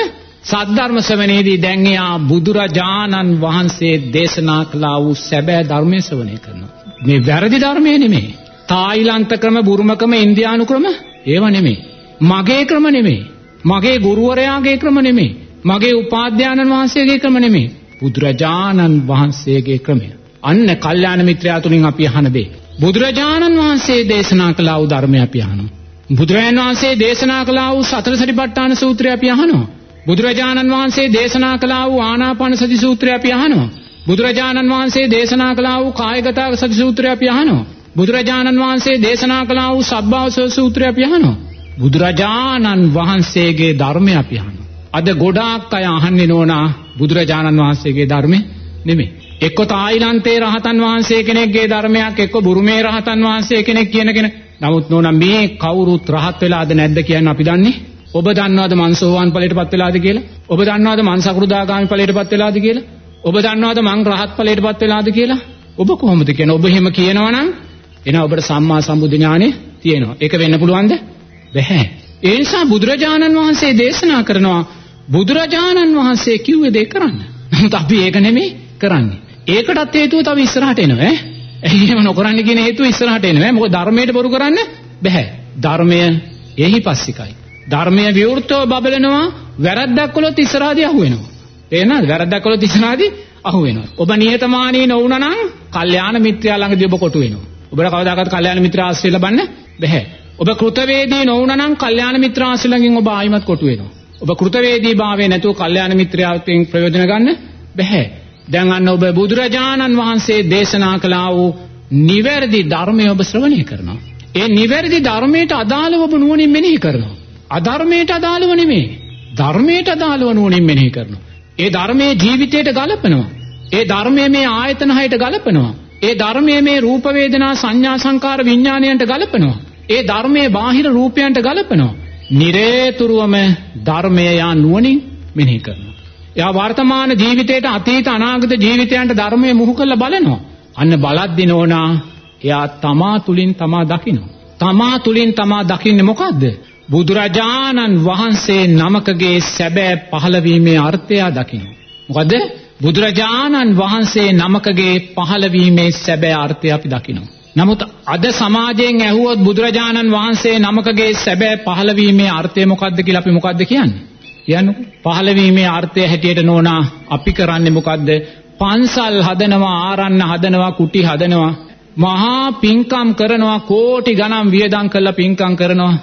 සද්ධර්ම ශ්‍රවණයේදී දැන් එයා බුදුරජාණන් වහන්සේ දේශනා කළා වූ සැබෑ ධර්මයේ ශ්‍රවණය කරනවා. මේ වැරදි ධර්මයේ නෙමෙයි. තායිලන්ත ක්‍රම, බුරුම ක්‍රම, ඉන්දියානු ක්‍රම ඒව නෙමෙයි. මගේ ක්‍රම නෙමෙයි. මගේ ගුරුවරයාගේ ක්‍රම නෙමෙයි. මගේ උපාධ්‍යානන් වහන්සේගේ ක්‍රම නෙමෙයි. බුදුරජාණන් වහන්සේගේ ක්‍රමය. අන්න කල්යාණ මිත්‍රයා තුලින් අපි අහන දේ. බුදුරජාණන් වහන්සේ දේශනා කළා වූ ධර්මය අපි අහනවා. බුදුරජාණන් වහන්සේ දේශනා කළා වූ සතර සතිපට්ඨාන සූත්‍රය අපි අහනවා. බුදුරජාණන් වහන්සේ දේශනා කළා වූ ආනාපාන සති සූත්‍රය අපි අහනවා. බුදුරජාණන් වහන්සේ දේශනා කළා වූ කායගත සති සූත්‍රය අපි අහනවා. බුදුරජාණන් වහන්සේ දේශනා කළා වූ සබ්බාවසව සූත්‍රය අපි අහනවා. බුදුරජාණන් වහන්සේගේ ධර්මය අපි අහනවා. අද ගොඩාක් අය අහන්නේ නෝනා බුදුරජාණන් වහන්සේගේ ධර්මෙ නෙමෙයි. එක්ක තායිලන්තේ රහතන් වහන්සේ කෙනෙක්ගේ ධර්මයක්, එක්ක බුරුමේ රහතන් වහන්සේ කෙනෙක් කියන. නමුත් නෝනා මේ කවුරුත් රහත් වෙලාද නැද්ද කියන්නේ අපි දන්නේ. ඔබ දන්නවද මං සෝවාන් ඵලයටපත් වෙලාද කියලා? ඔබ දන්නවද මං සකෘදාගාමි ඵලයටපත් වෙලාද කියලා? ඔබ දන්නවද මං රහත් ඵලයටපත් වෙලාද කියලා? ඔබ කොහොමද කියන්නේ? ඔබ එහෙම කියනවා නම් එන ඔබට සම්මා සම්බුද්ධ ඥානෙ තියෙනවා. ඒක වෙන්න පුළුවන්ද? බැහැ. ඒ නිසා බුදුරජාණන් වහන්සේ දේශනා කරනවා බුදුරජාණන් වහන්සේ කිව්වේ දේ කරන්න. නමුත් අපි ඒක නෙමෙයි කරන්නේ. ඒකටත් හේතුව තව ඉස්සරහට එනවා ඈ. එහෙම නොකරන්න කියන හේතුව ඉස්සරහට එනවා. මොකද ධර්මයට බොරු කරන්න බෑ. ධර්මය එහිපස්සිකයි. ධර්මය විවෘතව බබලනවා. වැරද්දක් කළොත් ඉස්සරහදී අහුවෙනවා. තේරෙනවද? වැරද්දක් කළොත් ඉස්සරහදී අහුවෙනවා. ඔබ නිහතමානී නොවුනා නම් කල්යාණ මිත්‍රයා ළඟදී ඔබ කොටු වෙනවා. ඔබට කවදාකවත් කල්යාණ මිත්‍ර ආශ්‍රය ලබන්න බෑ. ඔබ කෘතවේදී නොවුනා නම් කල්යාණ මිත්‍ර ආශ්‍රය ළඟින් ඔබ ආයිමත් කොටු වෙනවා. ඔබ කෘතවේදී භාවයේ නැතුව කල්යාණ මිත්‍රයාගෙන් ප්‍රයෝජන ගන්න බෑ. දැන් අන්න ඔබ බුදුරජාණන් වහන්සේ දේශනා කළා වූ නිවැරදි ධර්මය ඔබ ශ්‍රවණය කරනවා. ඒ නිවැරදි ධර්මයට අදාළව ඔබ නුවණින් මෙනෙහි කරනවා. අධර්මයට අදාළව නෙමෙයි. ධර්මයට අදාළව නුවණින් මෙනෙහි කරනවා. ඒ ධර්මයේ ජීවිතයට ගලපනවා. ඒ ධර්මයේ මේ ආයතන හයට ගලපනවා. ඒ ධර්මයේ මේ රූප වේදනා සංඥා සංකාර විඥාණයන්ට ගලපනවා. ඒ ධර්මයේ බාහිර රූපයන්ට ගලපනවා. නිරේතුරුවම ධර්මය යා නුවණින් මෙනෙහි කරනවා. එයා වර්තමාන ජීවිතයට අතීත අනාගත ජීවිතයන්ට ධර්මයේ මුහු කරලා බලනවා. අන්න බලද්දී නෝනා එයා තමා තුලින් තමා දකිනවා. තමා තුලින් තමා දකින්නේ මොකද්ද? බුදුරජාණන් වහන්සේ නමකගේ සැබෑ පහළවීමේ අර්ථය දකිනවා. මොකද? බුදුරජාණන් වහන්සේ නමකගේ පහළවීමේ සැබෑ අර්ථය අපි දකිනවා. නමුත් අද සමාජයෙන් ඇහුවොත් බුදුරජාණන් වහන්සේ නමකගේ සැබෑ පහළවීමේ අර්ථය මොකද්ද කියලා අපි මොකද්ද කියන්නේ? කියන්නකෝ. පහළවීමේ අර්ථය හැටියට නෝනා අපි කරන්නේ මොකද්ද? පන්සල් හදනවා, ආරණ්‍ය හදනවා, කුටි හදනවා, මහා පින්කම් කරනවා, කෝටි ගණන් වියදම් කරලා පින්කම් කරනවා,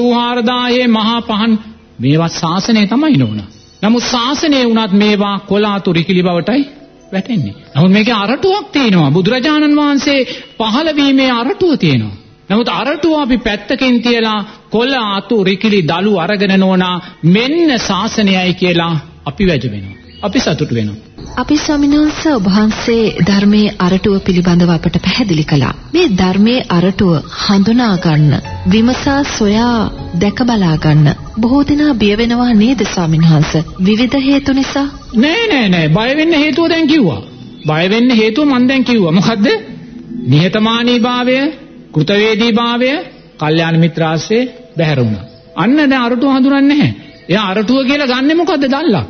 84000 මහා පහන් මේවා ශාසනය තමයි නෝනා. නමුත් ශාසනය වුණත් මේවා කොලාතු රිකිලි බවටයි වැටෙන්නේ. නමුත් මේකේ අරටුවක් තියෙනවා. බුදුරජාණන් වහන්සේ පහළවීමේ අරටුව තියෙනවා. නමුත් අරටුව අපි පැත්තකින් තියලා කොළ අතු රිකිලි දලු අරගෙන නෝනා මෙන්න ශාසනයයි කියලා අපි වැජ වෙනවා. අපි සතුටු වෙනවා. අපි ස්වාමීන් වහන්සේ ඔබ වහන්සේ ධර්මයේ අරටුව පිළිබඳව අපට පැහැදිලි කළා. මේ ධර්මයේ අරටුව හඳුනා ගන්න, විමසා සොයා දැක බලා ගන්න බොහෝ දෙනා බිය වෙනවා නේද ස්වාමීන් වහන්සේ? විවිධ හේතු නිසා. නෑ බය වෙන්න හේතුව දැන් කිව්වා. බය වෙන්න හේතුව මම දැන් කිව්වා. මොකද්ද? නිහතමානීභාවය, කෘතවේදීභාවය, කල්යාණ මිත්‍රාශ්‍රය බැහැර වුණා. අන්න දැන් අරටුව හඳුනන්නේ නැහැ. එයා අරටුව කියලා ගන්නෙ මොකද්ද?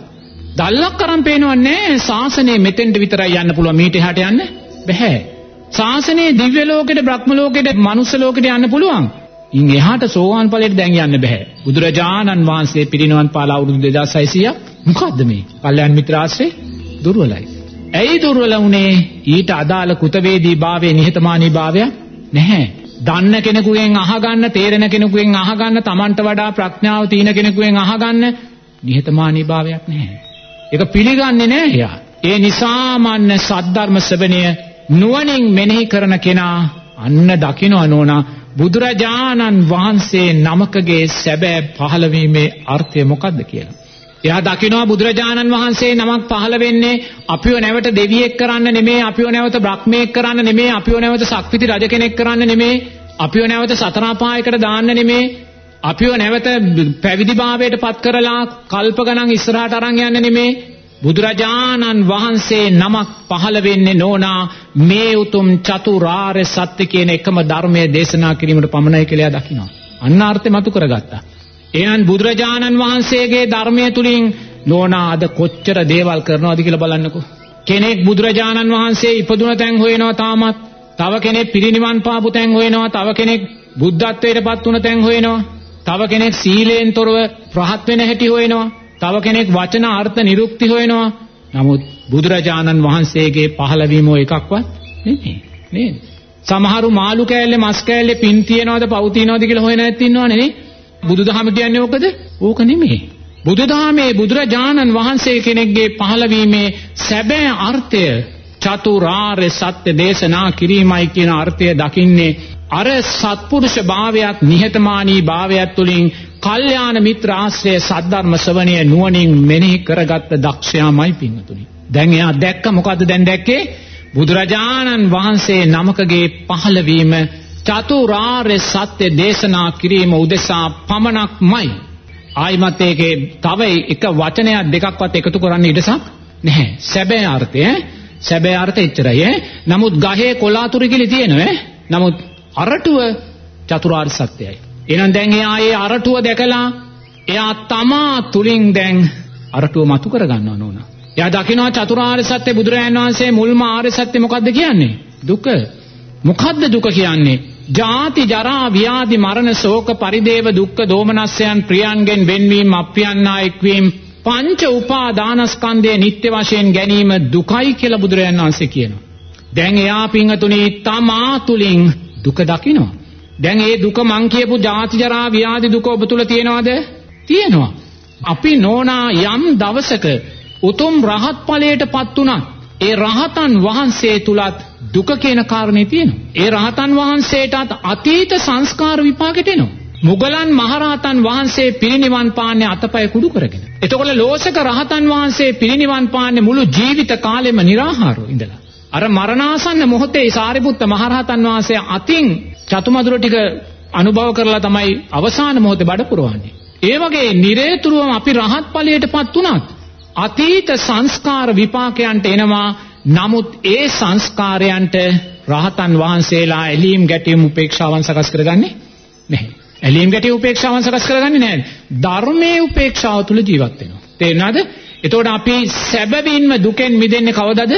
දල්ලක් කරන් පේනවන්නේ ශාසනයේ මෙතෙන්ට විතරයි යන්න පුළුවන්, මීට එහාට යන්න බෑ. ශාසනයේ දිව්‍ය ලෝකෙට, බ්‍රහ්ම ලෝකෙට, මනුස්ස ලෝකෙට යන්න පුළුවන්. ඉන් එහාට සෝවාන් ඵලයට දැන් යන්න බෑ. බුදුරජාණන් වහන්සේ පිරිනිවන් පාලා අවුරුදු 2600ක්. මොකද්ද මේ? කල්යාණ මිත්‍රාශ්‍රය දුර්වලයි. ඇයි දුර්වල වුනේ? ඊට අදාළ කෘතවේදී භාවයේ, නිහතමානී භාවය නැහැ. දන්න කෙනෙකුගෙන් අහගන්න, තේරෙන කෙනෙකුගෙන් අහගන්න, Tamanට වඩා ප්‍රඥාව තියෙන කෙනෙකුගෙන් අහගන්න නිහතමානී භාවයක් නැහැ. ඒක පිළිගන්නේ නැහැ එයා. ඒ නිසාමන්න සද්ධර්ම ශ්‍රවණය නුවණින් මෙනෙහි කරන කෙනා අන්න දකින්න ඕනා බුදුරජාණන් වහන්සේ නමකගේ සැබෑ පහළවීමේ අර්ථය මොකක්ද කියලා. එයා දකිනවා බුදුරජාණන් වහන්සේ නමක් පහළ වෙන්නේ අපිව නැවත දෙවියෙක් කරන්න නෙමෙයි, අපිව නැවත බ්‍රහ්මයෙක් කරන්න නෙමෙයි, අපිව නැවත සක්විති රජ කෙනෙක් කරන්න නෙමෙයි, අපිව නැවත සතර අපායකට දාන්න නෙමෙයි, අපිව නැවත පැවිදි භාවයට පත් කරලා කල්ප ගණන් ඉස්සරහට අරන් යන්න නෙමෙයි. බුදුරජාණන් වහන්සේ නමක් පහළ වෙන්නේ නෝනා මේ උතුම් චතුරාර්ය සත්‍ය කියන එකම ධර්මයේ දේශනා කිරීමට පමණයි කියලා දකිනවා. අන්න අර්ථය මතු කරගත්තා. එහෙනම් බුදුරජාණන් වහන්සේගේ ධර්මයේ තුලින් නෝනා අද කොච්චර දේවල් කරනවද කියලා බලන්නකෝ. කෙනෙක් බුදුරජාණන් වහන්සේ ඉපදුන තැන් හොයනවා තාමත්. තව කෙනෙක් පිරිනිවන් පාපු තැන් හොයනවා. තව කෙනෙක් බුද්ධත්වයට පත් වුණ තැන් හොයනවා. තව කෙනෙක් සීලයෙන් තොරව රහත් වෙන හැටි හොයනවා. තව කෙනෙක් වචන අර්ථ නිරුක්ති හොයනවා. නමුත් බුදුරජාණන් වහන්සේගේ පහළවීම එකක්වත් නෙමෙයි නේද? සමහරු මාළු කෑල්ලේ මස් කෑල්ලේ පින් තියනවද පව් තියනවද කියලා හොයන ඇත්ත ඉන්නවනේ නේ. බුදුදහම කියන්නේ ඕකද? ඕක නෙමෙයි. බුදුදහමේ බුදුරජාණන් වහන්සේ කෙනෙක්ගේ පහළවීමේ සැබෑ අර්ථය චතුරාර්ය සත්‍ය දේශනා කිරීමයි කියන අර්ථය දකින්නේ අර සත්පුරුෂ භාවයත් නිහතමානී භාවයත් තුලින් කල්යාණ මිත්‍ර ආශ්‍රය සද්ධර්ම ශ්‍රවණය නුවණින් මෙනෙහි කරගත්ත දක්ෂයාමයි පින්තුනි. දැන් එයා දැක්ක මොකද්ද දැන් දැක්කේ? බුදුරජාණන් වහන්සේ නමකගේ පහළවීම චතුරාර්ය සත්‍ය දේශනා කිරීම උදෙසා පමණක්මයි. ආයිමත් ඒකේ තව එක වචනයක් දෙකක්වත් එකතු කරන්න ඉඩසක් නැහැ. සැබෑ අර්ථය සැබෑ අර්ථය එච්චරයි. නමුත් ගහේ කොලාතුරු කියලා තියෙනවා. නමුත් අරටුව චතුරාර්ය සත්‍යයි. එහෙනම් දැන් එයා ඒ අරටුව දැකලා එයා තමා තුලින් දැන් අරටුව මතු කර ගන්නවා නෝනා. එයා දකිනවා චතුරාර්ය සත්‍ය බුදුරජාණන් වහන්සේ මුල්ම ආර්ය සත්‍ය මොකද්ද කියන්නේ? දුක. මොකද්ද දුක කියන්නේ? ජාති ජරා ව්‍යාධි මරණ ශෝක පරිදේව දුක්ඛ දෝමනස්යන් ප්‍රියන්ගෙන් වෙන්වීම අප්‍රියන්නා එක්වීම පංච උපාදානස්කන්ධයේ නිට්ටය වශයෙන් ගැනීම දුකයි කියලා බුදුරජාණන් වහන්සේ කියනවා. දැන් එයා පින්තුණී තමා තුලින් දුක දකිනවා. දැන් ඒ දුක මං කියපු ජාති ජරා ව්‍යාධි දුක ඔබ තුල තියෙනවද? තියෙනවා. අපි නෝනා යම් දවසක උතුම් රහත් ඵලයටපත් උනා. ඒ රහතන් වහන්සේ තුලත් දුක කියන කාරණේ තියෙනවා. ඒ රහතන් වහන්සේටත් අතීත සංස්කාර විපාකෙට එනවා. මුගලන් මහරහතන් වහන්සේ පිරිනිවන් පාන්නේ අතපය කුඩු කරගෙන. එතකොට ලෝසක රහතන් වහන්සේ පිරිනිවන් පාන්නේ මුළු ජීවිත කාලෙම निराහාරව ඉඳලා. අර මරණාසන්න මොහොතේ සාරිපුත්ත මහරහතන් වහන්සේ අතින් චතුමදුර ටික අනුභව කරලා තමයි අවසාන මොහොතේ බඩ පුරවන්නේ. ඒ වගේ නිරේතුරුවම අපි රහත් ඵලයටපත් උනත් අතීත සංස්කාර විපාකයන්ට එනවා. නමුත් ඒ සංස්කාරයන්ට රහතන් වහන්සේලා ඇලීම් ගැටීම් උපේක්ෂාවන් සකස් කරගන්නේ නැහැ. ඇලීම් ගැටීම් උපේක්ෂාවන් සකස් කරගන්නේ නැහැ. ධර්මයේ උපේක්ෂාව තුල ජීවත් වෙනවා. තේරෙනවද? එතකොට අපි සැබවින්ම දුකෙන් මිදෙන්නේ කවදද?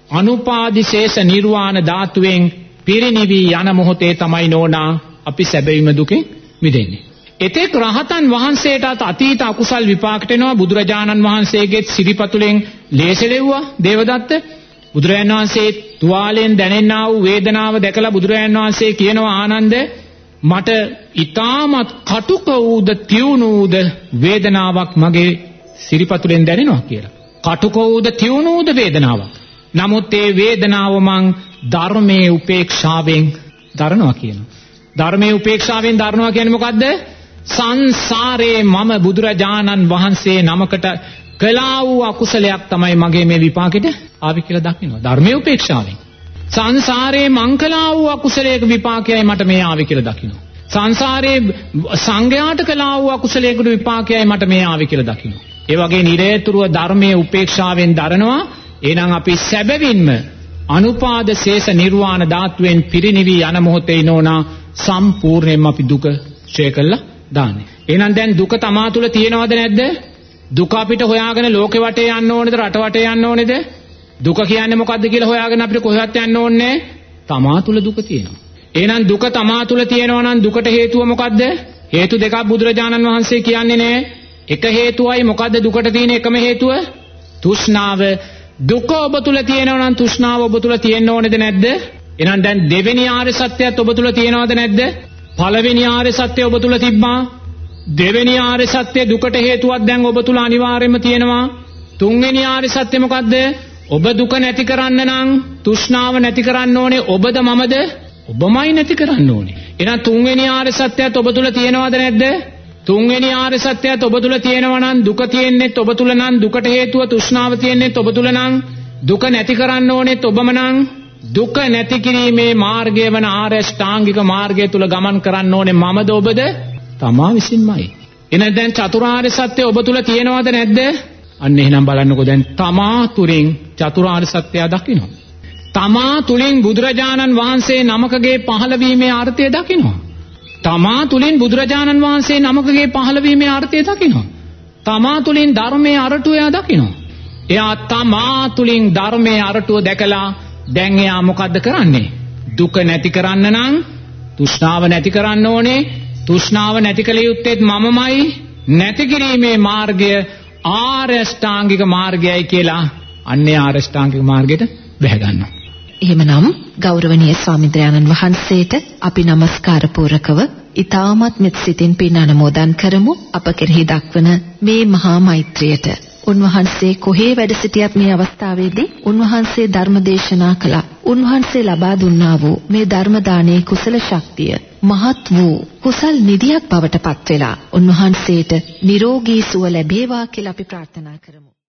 අනුපාදිශේෂ නිර්වාණ ධාතුවෙන් පිරිනිවි යන මොහොතේ තමයි නෝනා අපි සැබවින්ම දුකෙන් මිදෙන්නේ. එතෙක් රහතන් වහන්සේටත් අතීත අකුසල් විපාකට එනවා. බුදුරජාණන් වහන්සේගේ සිරිපතුලෙන් ලේසෙලෙව්වා දේවදත්ත. බුදුරජාණන් වහන්සේ තුවාලෙන් දැනෙන්නා වූ වේදනාව දැකලා බුදුරජාණන් වහන්සේ කියනවා ආනන්ද මට ඊටමත් කටුක වූද තියුණු වූද වේදනාවක් මගේ සිරිපතුලෙන් දැනෙනවා කියලා. කටුක වූද තියුණු වූද වේදනාවක්. නමුත් ඒ වේදනාව මං ධර්මයේ උපේක්ෂාවෙන් දරනවා කියනවා. ධර්මයේ උපේක්ෂාවෙන් දරනවා කියන්නේ මොකද්ද? සංසාරේ මම බුදුරජාණන් වහන්සේ නමකට කළා වූ අකුසලයක් තමයි මගේ මේ විපාකෙට ආවේ කියලා දකිනවා. ධර්මයේ උපේක්ෂාවෙන්. සංසාරේ මං කළා වූ අකුසලයක විපාකයයි මට මේ ආවේ කියලා දකිනවා. සංසාරේ සංඝයාට කළා වූ අකුසලයකට විපාකයයි මට මේ ආවේ කියලා දකිනවා. ඒ වගේ නිරේතුරුව ධර්මයේ උපේක්ෂාවෙන් දරනවා. එහෙනම් අපි සැබවින්ම අනුපාද ශේෂ නිර්වාණ ධාතුවෙන් පිරිනිවි යන මොහොතේ නෝනා සම්පූර්ණයෙන්ම අපි දුක ඡය කළා දාන්නේ. එහෙනම් දැන් දුක තමා තුළ තියෙනවද නැද්ද? දුක අපිට හොයාගෙන ලෝකෙ වටේ යන්න ඕනේද රට වටේ යන්න ඕනේද? දුක කියන්නේ මොකද්ද කියලා හොයාගෙන අපිට කොහෙවත් යන්න ඕනේ තමා තුළ දුක තියෙනවා. එහෙනම් දුක තමා තුළ තියෙනවා නම් දුකට හේතුව මොකද්ද? හේතු දෙකක් බුදුරජාණන් වහන්සේ කියන්නේ නෑ. එක හේතුවයි මොකද්ද දුකට තියෙන එකම හේතුව? තෘෂ්ණාව. දුක ඔබ තුළ තියෙනවා නම් තෘෂ්ණාව ඔබ තුළ තියෙන්න ඕනේද නැද්ද? එහෙනම් දැන් දෙවෙනි ආර්ය සත්‍යයත් ඔබ තුළ තියෙනවද නැද්ද? පළවෙනි ආර්ය සත්‍ය ඔබ තුළ තිබ්බා. දෙවෙනි ආර්ය සත්‍ය දුකට හේතුවක් දැන් ඔබ තුළ අනිවාර්යයෙන්ම තියෙනවා. තුන්වෙනි ආර්ය සත්‍ය මොකද්ද? ඔබ දුක නැති කරන්න නම් තෘෂ්ණාව නැති කරන්න ඕනේ ඔබද මමද? ඔබමයි නැති කරන්න ඕනේ. එහෙනම් තුන්වෙනි ආර්ය සත්‍යයත් ඔබ තුළ තියෙනවද නැද්ද? තුන්වෙනි ආර්ය සත්‍යයත් ඔබ තුළ තියෙනවා නම් දුක තියෙන්නේත් ඔබ තුළ නම් දුකට හේතුව තෘෂ්ණාව තියෙන්නේත් ඔබ තුළ නම් දුක නැති කරන්න ඕනේත් ඔබම නම් දුක නැති කිරීමේ මාර්ගය වන ආර්ය ශ්‍රාංගික මාර්ගය තුල ගමන් කරන්න ඕනේ මමද ඔබද? තමා විසින්මයි. එහෙනම් දැන් චතුරාර්ය සත්‍ය ඔබ තුල තියෙනවද නැද්ද? අන්න එහෙනම් බලන්නකෝ දැන් තමා තුලින් චතුරාර්ය සත්‍යය දකින්න. තමා තුලින් බුදුරජාණන් වහන්සේ නමකගේ පහළවීමේ අර්ථය දකින්න. තමා තුලින් බුදුරජාණන් වහන්සේ නමකගේ පහළවීමේ අර්ථය දකින්න. තමා තුලින් ධර්මයේ අරටුව දකින්න. එයා තමා තුලින් ධර්මයේ අරටුව දැකලා දැන් එයා මොකද්ද කරන්නේ? දුක නැති කරන්න නම් තෘෂ්ණාව නැති කරන්න ඕනේ. තෘෂ්ණාව නැති කළ යුත්තේ මමමයි. නැති කිරීමේ මාර්ගය ආර්ය ශ්‍රාංගික මාර්ගයයි කියලා අන්නේ ආර්ය ශ්‍රාංගික මාර්ගයට බැහැ ගන්නවා. එහෙමනම් ගෞරවනීය ස්වාමීන් වහන්සේට අපි নমස්කාර පූරකව ඊ타මත් මෙත් සිතින් පින් අනුමෝදන් කරමු අප කෙරෙහි දක්වන මේ මහා මෛත්‍රියට. උන්වහන්සේ කොහේ වැඩ සිටියත් මේ අවස්ථාවේදී උන්වහන්සේ ධර්ම දේශනා කළා. උන්වහන්සේ ලබා දුන්නා වූ මේ ධර්ම දානයේ කුසල ශක්තිය මහත් වූ කුසල් නිධියක් බවට පත් වෙලා උන්වහන්සේට නිරෝගී සුව ලැබේවා කියලා අපි ප්‍රාර්ථනා කරමු.